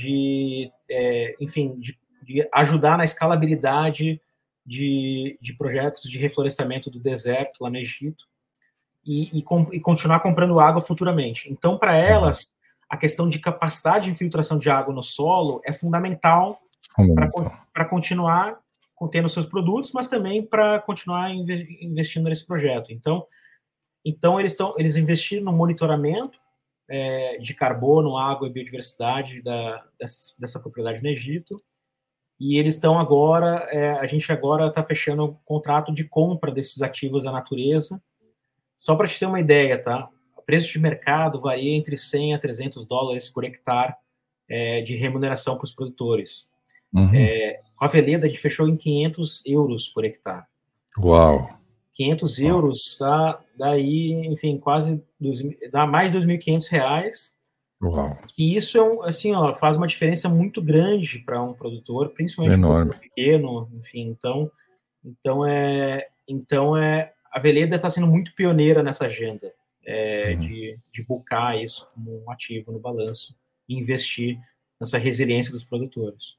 de é, enfim, de, de ajudar na escalabilidade de, de projetos de reflorestamento do deserto lá no Egito. E, e, e continuar comprando água futuramente. Então, para elas, a questão de capacidade de infiltração de água no solo é fundamental para continuar contendo seus produtos, mas também para continuar investindo nesse projeto. Então, então eles, tão, eles investiram no monitoramento é, de carbono, água e biodiversidade da, dessa, dessa propriedade no Egito, e eles estão agora, é, a gente agora está fechando um contrato de compra desses ativos da natureza. Só para te ter uma ideia, tá? O preço de mercado varia entre cem a trezentos dólares por hectare é, de remuneração para os produtores. Uhum. É, com a Veleda, a gente fechou em quinhentos euros por hectare. Uau! quinhentos euros dá, dá aí, enfim, quase dois, dá mais de dois mil e quinhentos reais. Uau! E isso é um, assim, ó, faz uma diferença muito grande para um produtor, principalmente um produtor pequeno, enfim. Então, então é, então é a Veleda está sendo muito pioneira nessa agenda é, uhum. de, de buscar isso como um ativo no balanço e investir nessa resiliência dos produtores.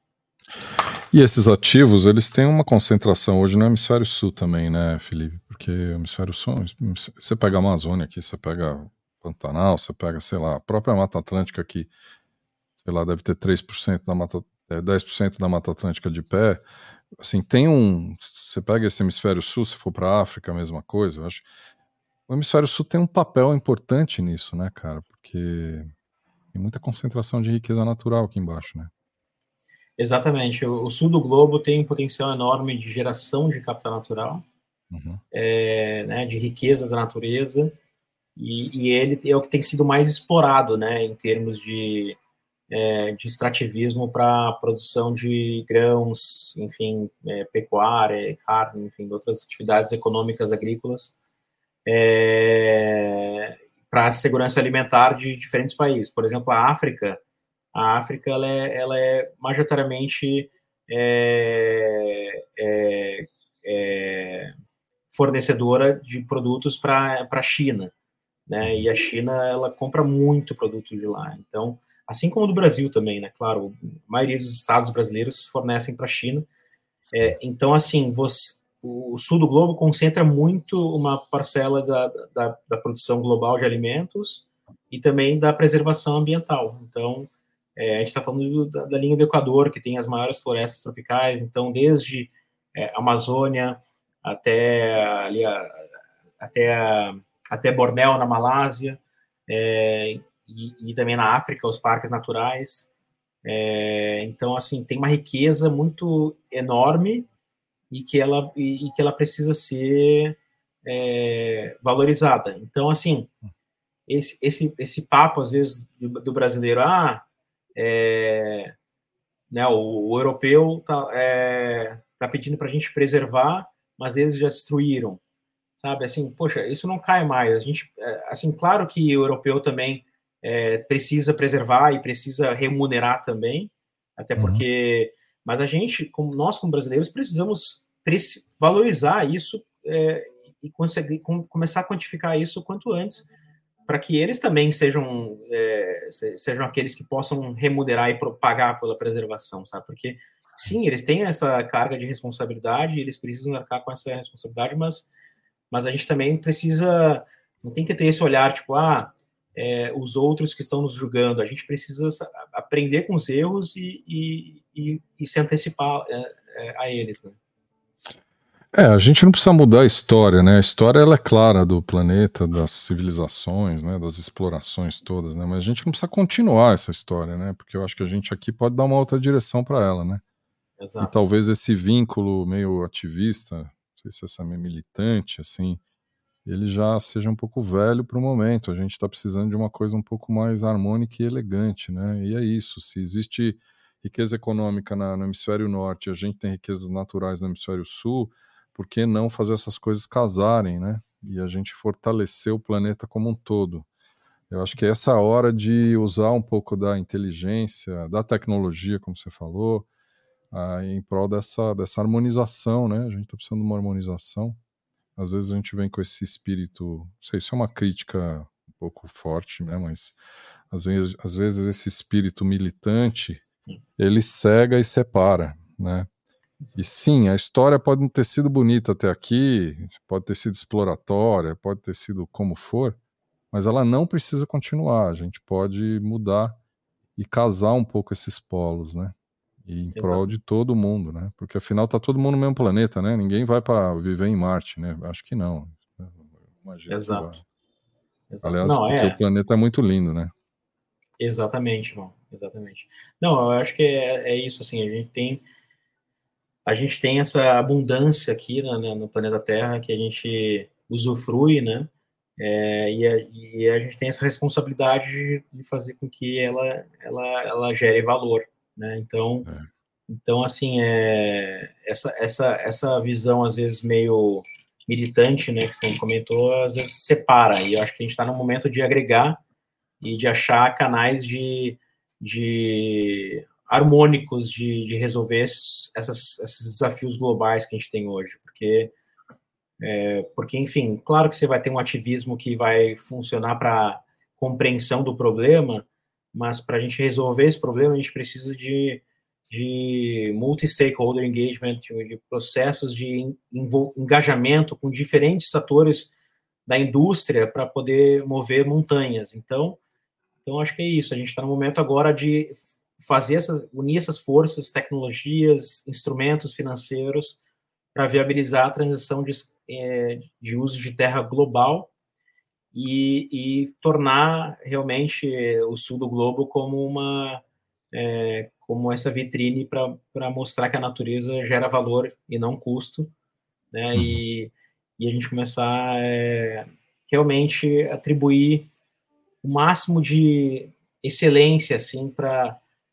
E esses ativos, eles têm uma concentração hoje no hemisfério sul também, né, Felipe? Porque o hemisfério sul, você pega a Amazônia aqui, você pega Pantanal, você pega, sei lá, a própria Mata Atlântica aqui, sei lá, deve ter três por cento da Mata, é, dez por cento da Mata Atlântica de pé. Assim, tem um... Você pega esse hemisfério sul, se for para a África, a mesma coisa. Eu acho o hemisfério sul tem um papel importante nisso, né, cara? Porque tem muita concentração de riqueza natural aqui embaixo, né? Exatamente. O, o sul do globo tem um potencial enorme de geração de capital natural, uhum. é, né, de riqueza da natureza, e, e ele é o que tem sido mais explorado, né, em termos de É, de extrativismo para produção de grãos, enfim, é, pecuária, carne, enfim, outras atividades econômicas agrícolas, é, para a segurança alimentar de diferentes países. Por exemplo, a África, a África ela é, ela é majoritariamente é, é, é, fornecedora de produtos para a China, né? E a China ela compra muito produto de lá. Então, assim como do Brasil também, né? Claro, a maioria dos estados brasileiros fornecem para a China. É, então, assim, você, o sul do globo concentra muito uma parcela da, da, da produção global de alimentos e também da preservação ambiental. Então, é, a gente está falando da, da linha do Equador, que tem as maiores florestas tropicais. Então, desde é, Amazônia até ali a, até a, até Bornéu, na Malásia, é, e, e também na África, os parques naturais. É, então, assim, tem uma riqueza muito enorme e que ela, e, e que ela precisa ser é, valorizada. Então, assim, esse, esse, esse papo, às vezes, do, do brasileiro, ah, é, né, o, o europeu está é, tá pedindo para a gente preservar, mas eles já destruíram, sabe? Assim, poxa, isso não cai mais. A gente, assim, claro que o europeu também é, precisa preservar e precisa remunerar também, até porque, uhum. Mas a gente, como nós como brasileiros, precisamos valorizar isso é, e conseguir com, começar a quantificar isso o quanto antes, para que eles também sejam é, sejam aqueles que possam remunerar e pagar pela preservação, sabe? Porque sim, eles têm essa carga de responsabilidade, eles precisam arcar com essa responsabilidade, mas mas a gente também precisa, não tem que ter esse olhar, tipo, ah, é, os outros que estão nos julgando, a gente precisa aprender com os erros e, e, e, e se antecipar é, é, a eles, né? É, a gente não precisa mudar a história, né? A história, ela é clara do planeta, das civilizações, né? Das explorações todas, né? Mas a gente não precisa continuar essa história, né? Porque eu acho que a gente aqui pode dar uma outra direção para ela, né? Exato. E talvez esse vínculo meio ativista, não sei se essa meio militante, assim, ele já seja um pouco velho para o momento. A gente está precisando de uma coisa um pouco mais harmônica e elegante, né? E é isso. Se existe riqueza econômica na, no hemisfério norte e a gente tem riquezas naturais no hemisfério sul, por que não fazer essas coisas casarem, né? E a gente fortalecer o planeta como um todo. Eu acho que essa é a hora de usar um pouco da inteligência, da tecnologia, como você falou, ah, em prol dessa, dessa harmonização, né? A gente está precisando de uma harmonização. Às vezes a gente vem com esse espírito, não sei, isso é uma crítica um pouco forte, né? Mas às vezes, às vezes esse espírito militante, ele cega e separa, né? E sim, a história pode não ter sido bonita até aqui, pode ter sido exploratória, pode ter sido como for, mas ela não precisa continuar. A gente pode mudar e casar um pouco esses polos, né? E em prol de todo mundo, né? Porque afinal tá todo mundo no mesmo planeta, né? Ninguém vai para viver em Marte, né? Acho que não. Imagino Exato. que vai. Exato. Aliás, não, porque é... o planeta é muito lindo, né? Exatamente, irmão. Exatamente. Não, eu acho que é, é isso, assim, a gente tem a gente tem essa abundância aqui né, no planeta Terra que a gente usufrui, né? É, e, a, e a gente tem essa responsabilidade de fazer com que ela, ela, ela gere valor, né? Então, é. então assim, é, essa, essa, essa visão, às vezes, meio militante, né, que você comentou, às vezes separa, e eu acho que a gente está no momento de agregar e de achar canais de, de harmônicos de, de resolver essas, esses desafios globais que a gente tem hoje, porque É, porque, enfim, claro que você vai ter um ativismo que vai funcionar para compreensão do problema, mas para a gente resolver esse problema, a gente precisa de, de multi-stakeholder engagement, de processos de engajamento com diferentes atores da indústria para poder mover montanhas. Então, então, acho que é isso. A gente está no momento agora de fazer essas, unir essas forças, tecnologias, instrumentos financeiros para viabilizar a transição de, é, de uso de terra global e, e tornar realmente o sul do globo como uma é, como essa vitrine para mostrar que a natureza gera valor e não custo, né? Uhum. E, e a gente começar é, realmente atribuir o máximo de excelência assim para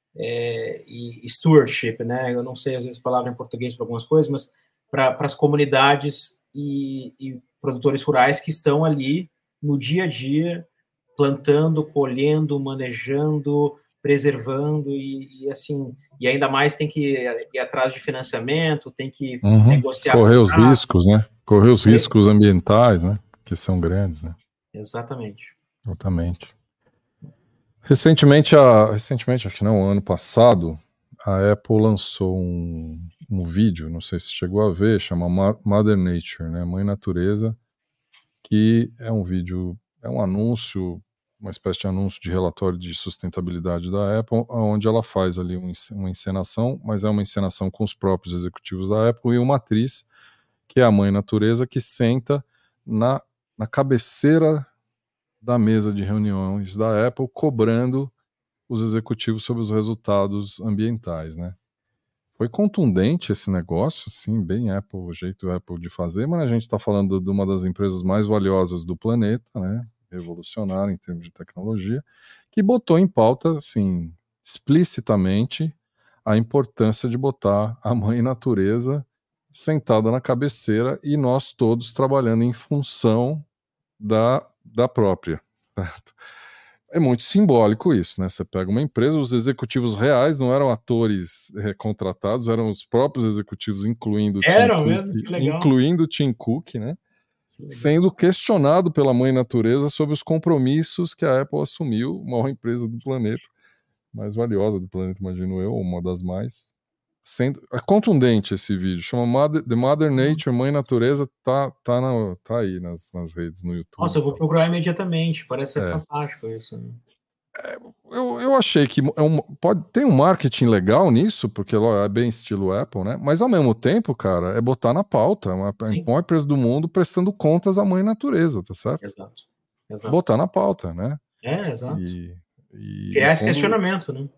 é, e stewardship, né? Eu não sei às vezes a palavra em português para algumas coisas, mas para as comunidades e, e produtores rurais que estão ali no dia a dia, plantando, colhendo, manejando, preservando e, e assim, e ainda mais tem que ir atrás de financiamento, tem que uhum. negociar correr contrato. Os riscos, né? Correr os riscos ambientais, né? Que são grandes, né? Exatamente. Exatamente. Recentemente, a, recentemente, acho que não, ano passado, a Apple lançou um, um vídeo, não sei se chegou a ver, chama Mother Nature, né, Mãe Natureza, que é um vídeo, é um anúncio, uma espécie de anúncio de relatório de sustentabilidade da Apple, onde ela faz ali um, uma encenação, mas é uma encenação com os próprios executivos da Apple e uma atriz, que é a Mãe Natureza, que senta na, na cabeceira da mesa de reuniões da Apple, cobrando os executivos sobre os resultados ambientais, né? foi contundente esse negócio, assim, bem Apple, o jeito Apple de fazer, mas a gente está falando de uma das empresas mais valiosas do planeta, né, revolucionária em termos de tecnologia, que botou em pauta, assim, explicitamente a importância de botar a mãe natureza sentada na cabeceira e nós todos trabalhando em função da, da própria, certo? É muito simbólico isso, né? Você pega uma empresa, os executivos reais não eram atores é, contratados, eram os próprios executivos, incluindo o Tim Eram Cook, mesmo? Que legal. incluindo o Tim Cook, né? Que legal. Sendo questionado pela mãe natureza sobre os compromissos que a Apple assumiu, maior empresa do planeta, mais valiosa do planeta, imagino eu, uma das mais. Sendo, é contundente esse vídeo, chama Mother, The Mother Nature, Mãe Natureza, tá, tá, na, tá aí nas, nas redes, no YouTube. Nossa, eu vou tá. procurar imediatamente, parece ser É. fantástico isso. Né? É, eu, eu achei que é um, pode, tem um marketing legal nisso, porque é bem estilo Apple, né? Mas ao mesmo tempo, cara, é botar na pauta uma, a maior empresa do mundo prestando contas à mãe natureza, tá certo? Exato. Exato. Botar na pauta, né? É, exato. E, e, Criar e esse quando, questionamento, né?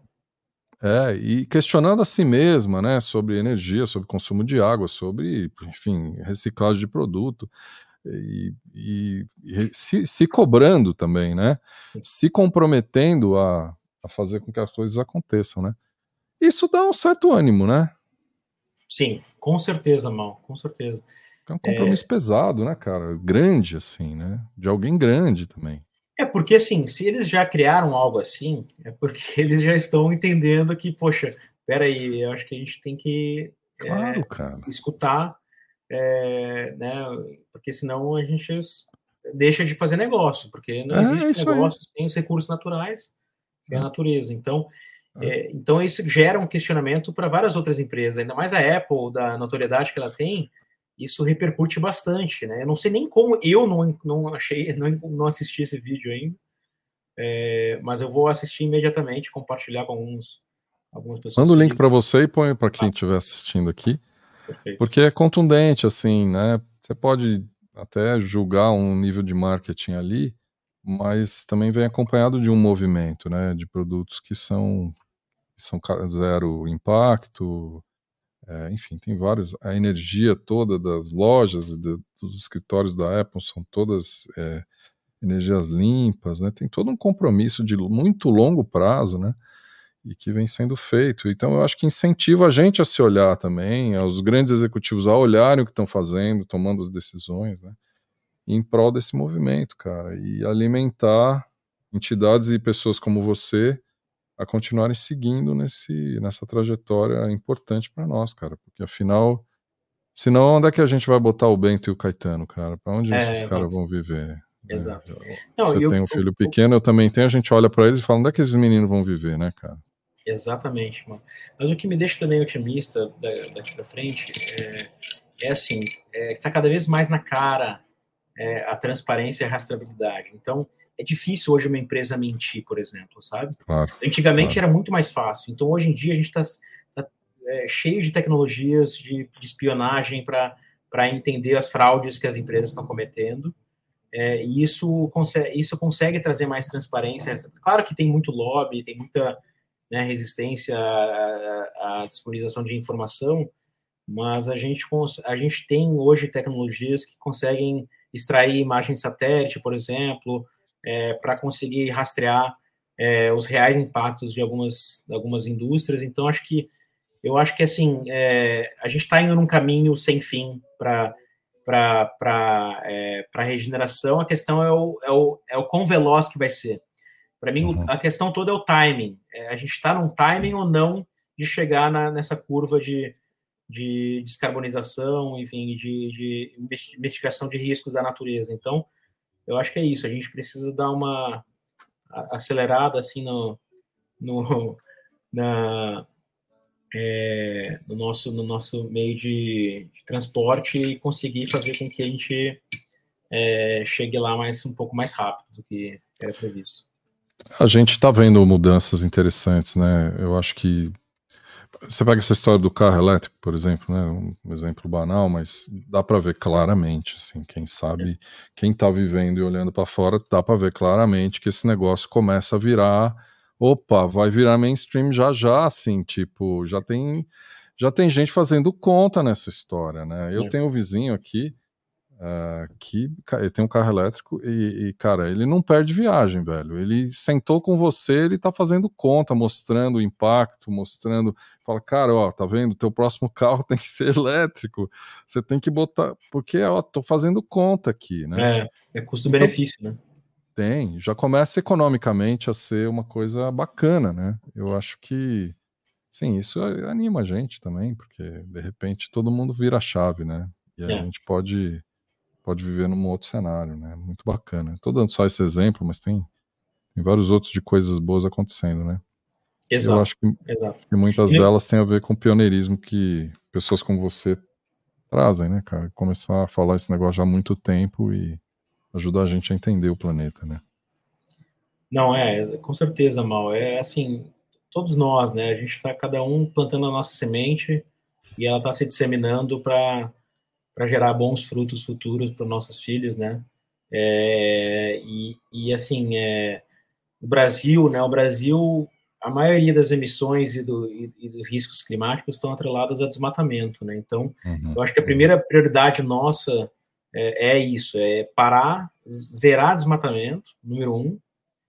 É, e questionando a si mesma, né? Sobre energia, sobre consumo de água, sobre, enfim, reciclagem de produto. E, e, e se, se cobrando também, né? Se comprometendo a, a fazer com que as coisas aconteçam, né? Isso dá um certo ânimo, né? Sim, com certeza, Mal, com certeza. É um compromisso é... pesado, né, cara? Grande, assim, né? De alguém grande também. É porque, assim, se eles já criaram algo assim, é porque eles já estão entendendo que, poxa, peraí, eu acho que a gente tem que claro, é, cara. escutar, é, né? Porque senão a gente deixa de fazer negócio, porque não é, existe isso negócio aí. sem os recursos naturais, sem é. a natureza. Então, é. É, então isso gera um questionamento para várias outras empresas, ainda mais a Apple, da notoriedade que ela tem, isso repercute bastante, né? Eu não sei nem como eu não, não achei, não, não assisti esse vídeo ainda, é, mas eu vou assistir imediatamente, compartilhar com alguns, algumas pessoas. Manda o link para você e põe para quem estiver ah. assistindo aqui. Perfeito. Porque é contundente, assim, né? Você pode até julgar um nível de marketing ali, mas também vem acompanhado de um movimento, né? De produtos que são, que são zero impacto, é, enfim, tem vários. A energia toda das lojas e de, dos escritórios da Apple são todas é, energias limpas, né? Tem todo um compromisso de muito longo prazo, né? E que vem sendo feito. Então eu acho que incentiva a gente a se olhar também, aos grandes executivos a olharem o que estão fazendo, tomando as decisões, né? Em prol desse movimento, cara, e alimentar entidades e pessoas como você a continuarem seguindo nesse, nessa trajetória importante para nós, cara, porque afinal, senão onde é que a gente vai botar o Bento e o Caetano, cara? Para onde é, esses caras vão viver? Exato. É, Não, você eu, tem um filho eu, pequeno, eu também tenho, a gente olha para eles e fala, onde é que esses meninos vão viver, né, cara? Exatamente, mano. Mas o que me deixa também otimista daqui para frente é, é assim, é, tá cada vez mais na cara é, a transparência e a rastreabilidade. Então, é difícil hoje uma empresa mentir, por exemplo, sabe? Claro, Antigamente claro. era muito mais fácil. Então, hoje em dia, a gente está tá, é, cheio de tecnologias de, de espionagem para entender as fraudes que as empresas estão cometendo. É, e isso consegue, isso consegue trazer mais transparência. Claro que tem muito lobby, tem muita, né, resistência à, à disponibilização de informação, mas a gente, a gente tem hoje tecnologias que conseguem extrair imagem de satélite, por exemplo, é, para conseguir rastrear é, os reais impactos de algumas, de algumas indústrias. Então, acho que eu acho que assim é, a gente está indo num caminho sem fim para para é, para regeneração. A questão é o, é, o, é o quão veloz que vai ser. Para mim, uhum. a questão toda é o timing. É, a gente está num timing Sim. ou não de chegar na, nessa curva de, de descarbonização, enfim, de, de mitigação de riscos da natureza. Então, eu acho que é isso. A gente precisa dar uma acelerada assim no, no, na, é, no, nosso, no nosso meio de, de transporte e conseguir fazer com que a gente é, chegue lá mais, um pouco mais rápido do que era previsto. A gente está vendo mudanças interessantes, né? Eu acho que você pega essa história do carro elétrico, por exemplo, né? Um exemplo banal, mas dá para ver claramente, assim, quem sabe, é. quem está vivendo e olhando para fora, dá para ver claramente que esse negócio começa a virar, opa, vai virar mainstream já já, assim, tipo, já tem, já tem gente fazendo conta nessa história, né? Eu É. tenho um vizinho aqui uh, que ele tem um carro elétrico e, e, cara, ele não perde viagem, velho. Ele sentou com você, ele tá fazendo conta, mostrando o impacto, mostrando, fala, cara, ó, tá vendo? Teu próximo carro tem que ser elétrico. Você tem que botar, porque, ó, tô fazendo conta aqui, né? É, é custo-benefício, então, né? Tem, já começa economicamente a ser uma coisa bacana, né? Eu acho que sim, isso anima a gente também, porque de repente todo mundo vira a chave, né? E aí É. a gente pode, pode viver num outro cenário, né? Muito bacana. Estou dando só esse exemplo, mas tem, tem vários outros de coisas boas acontecendo, né? Exato, Eu acho que, exato. que muitas E nem- delas têm a ver com o pioneirismo que pessoas como você trazem, né, cara? Começar a falar esse negócio já há muito tempo e ajudar a gente a entender o planeta, né? Não, é, com certeza, Mal. É assim, todos nós, né? A gente está cada um plantando a nossa semente e ela está se disseminando para para gerar bons frutos futuros para nossos filhos, né? É, e, e assim, é, o Brasil, né? O Brasil, a maioria das emissões e, do, e, e dos riscos climáticos estão atrelados a desmatamento, né? Então, Uhum, eu acho que a uhum. primeira prioridade nossa é, é isso, é parar, zerar desmatamento, número um.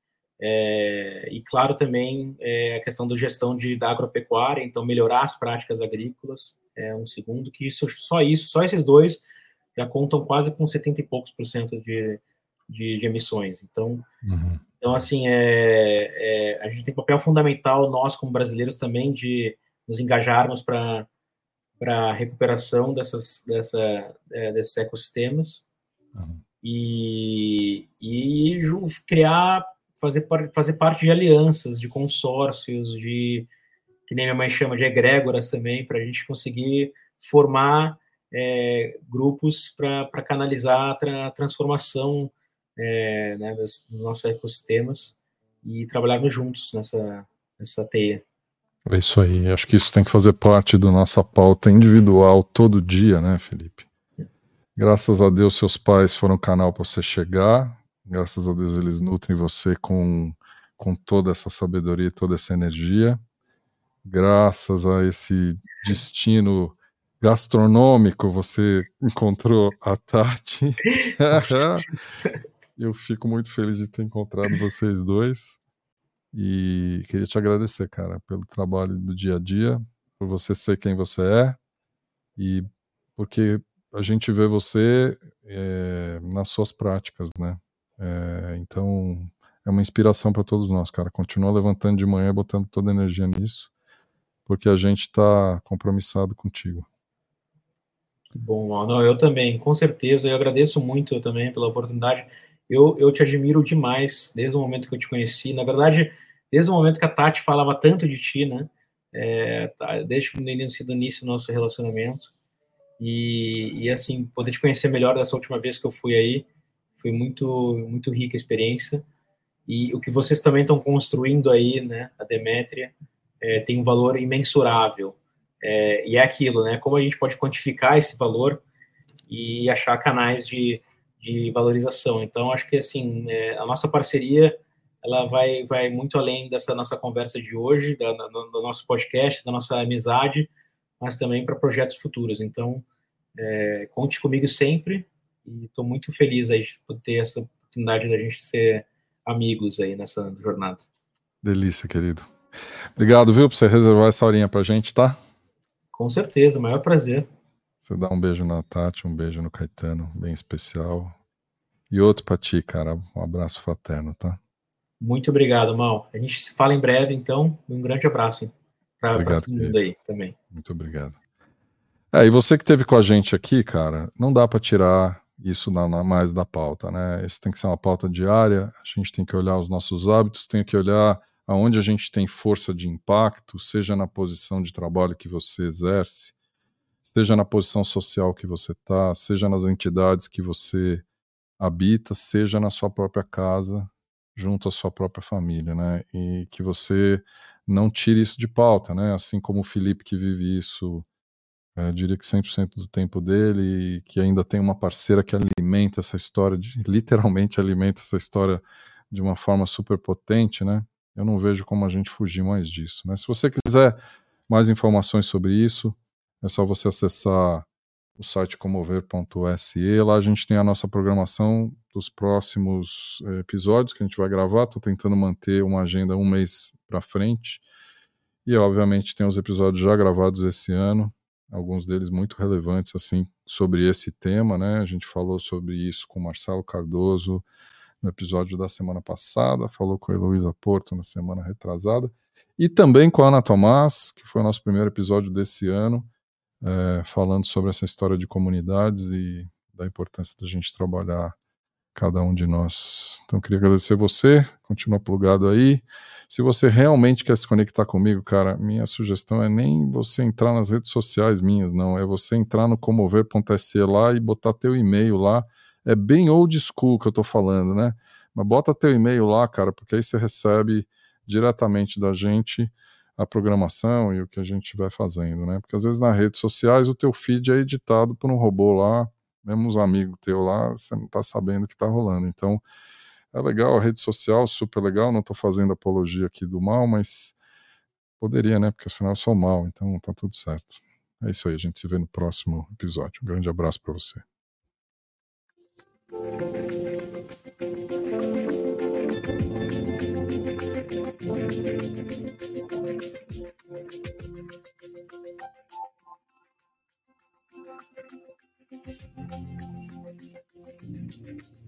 É, e claro também é, a questão da gestão de, da agropecuária, então melhorar as práticas agrícolas é um segundo, que isso, só isso, só esses dois já contam quase com setenta e poucos por cento de, de, de emissões. Então, Uhum. então assim, é, é, a gente tem papel fundamental, nós como brasileiros também, de nos engajarmos para a recuperação dessas, dessa, é, desses ecossistemas Uhum. e, e criar fazer, fazer parte de alianças, de consórcios, de que nem minha mãe chama de egrégoras também, para a gente conseguir formar é, grupos para canalizar a transformação é, né, dos, dos nossos ecossistemas e trabalharmos juntos nessa, nessa teia. É isso aí. Acho que isso tem que fazer parte da nossa pauta individual todo dia, né, Felipe? Graças a Deus, seus pais foram um canal para você chegar. Graças a Deus, eles nutrem você com, com toda essa sabedoria, toda essa energia. Graças a esse destino gastronômico, você encontrou a Tati. Eu fico muito feliz de ter encontrado vocês dois. E queria te agradecer, cara, pelo trabalho do dia a dia, por você ser quem você é e porque a gente vê você é, nas suas práticas, né? É, então é uma inspiração para todos nós, cara. Continua levantando de manhã, botando toda a energia nisso, porque a gente está compromissado contigo. Que bom, não, eu também, com certeza. Eu agradeço muito eu também pela oportunidade. Eu, eu te admiro demais desde o momento que eu te conheci. Na verdade, desde o momento que a Tati falava tanto de ti, né? É, desde o início do início do nosso relacionamento. E, e, assim, poder te conhecer melhor dessa última vez que eu fui aí, foi muito, muito rica a experiência. E o que vocês também estão construindo aí, né? A Demétria, é, tem um valor imensurável. É, e é aquilo, né? Como a gente pode quantificar esse valor e achar canais de, de valorização. Então, acho que assim, é, a nossa parceria ela vai, vai muito além dessa nossa conversa de hoje, da, da, do nosso podcast, da nossa amizade, mas também para projetos futuros. Então, é, conte comigo sempre e estou muito feliz aí por ter essa oportunidade da gente ser amigos aí nessa jornada. Delícia, querido. Obrigado, viu, por você reservar essa horinha pra gente, tá? Com certeza, maior prazer. Você dá um beijo na Tati, um beijo no Caetano, bem especial. E outro pra ti, cara. Um abraço fraterno, tá? Muito obrigado, Mal. A gente se fala em breve, então. Um grande abraço para todo mundo querido. aí também. Muito obrigado. É, e você que esteve com a gente aqui, cara, não dá para tirar isso na, na, mais da pauta, né? Isso tem que ser uma pauta diária, a gente tem que olhar os nossos hábitos, tem que olhar aonde a gente tem força de impacto, seja na posição de trabalho que você exerce, seja na posição social que você está, seja nas entidades que você habita, seja na sua própria casa, junto à sua própria família, né? E que você não tire isso de pauta, né? Assim como o Felipe que vive isso, eu diria que cem por cento do tempo dele, e que ainda tem uma parceira que alimenta essa história, de, literalmente alimenta essa história de uma forma super potente, né? Eu não vejo como a gente fugir mais disso, né? Se você quiser Mais informações sobre isso, é só você acessar o site comover ponto s e. Lá a gente tem a nossa programação dos próximos eh, episódios que a gente vai gravar. Estou tentando manter uma agenda um mês para frente. E, obviamente, tem os episódios já gravados esse ano, alguns deles muito relevantes, assim, sobre esse tema, né? A gente falou sobre isso com o Marcelo Cardoso no episódio da semana passada, falou com a Heloísa Porto na semana retrasada, e também com a Ana Tomás, que foi o nosso primeiro episódio desse ano, é, falando sobre essa história de comunidades e da importância da gente trabalhar cada um de nós. Então, eu queria agradecer você, continua plugado aí. Se você realmente quer se conectar comigo, cara, minha sugestão é nem você entrar nas redes sociais minhas, não, é você entrar no comover ponto s e lá e botar teu e-mail lá. É bem old school que eu tô falando, né? Mas bota teu e-mail lá, cara, porque aí você recebe diretamente da gente a programação e o que a gente vai fazendo, né? Porque às vezes nas redes sociais o teu feed é editado por um robô lá, mesmo uns amigos teus lá, você não tá sabendo o que tá rolando. Então, é legal a rede social, super legal, não tô fazendo apologia aqui do mal, mas poderia, né? Porque afinal eu sou mal, então tá tudo certo. É isso aí, a gente se vê no próximo episódio. Um grande abraço para você. Thank you.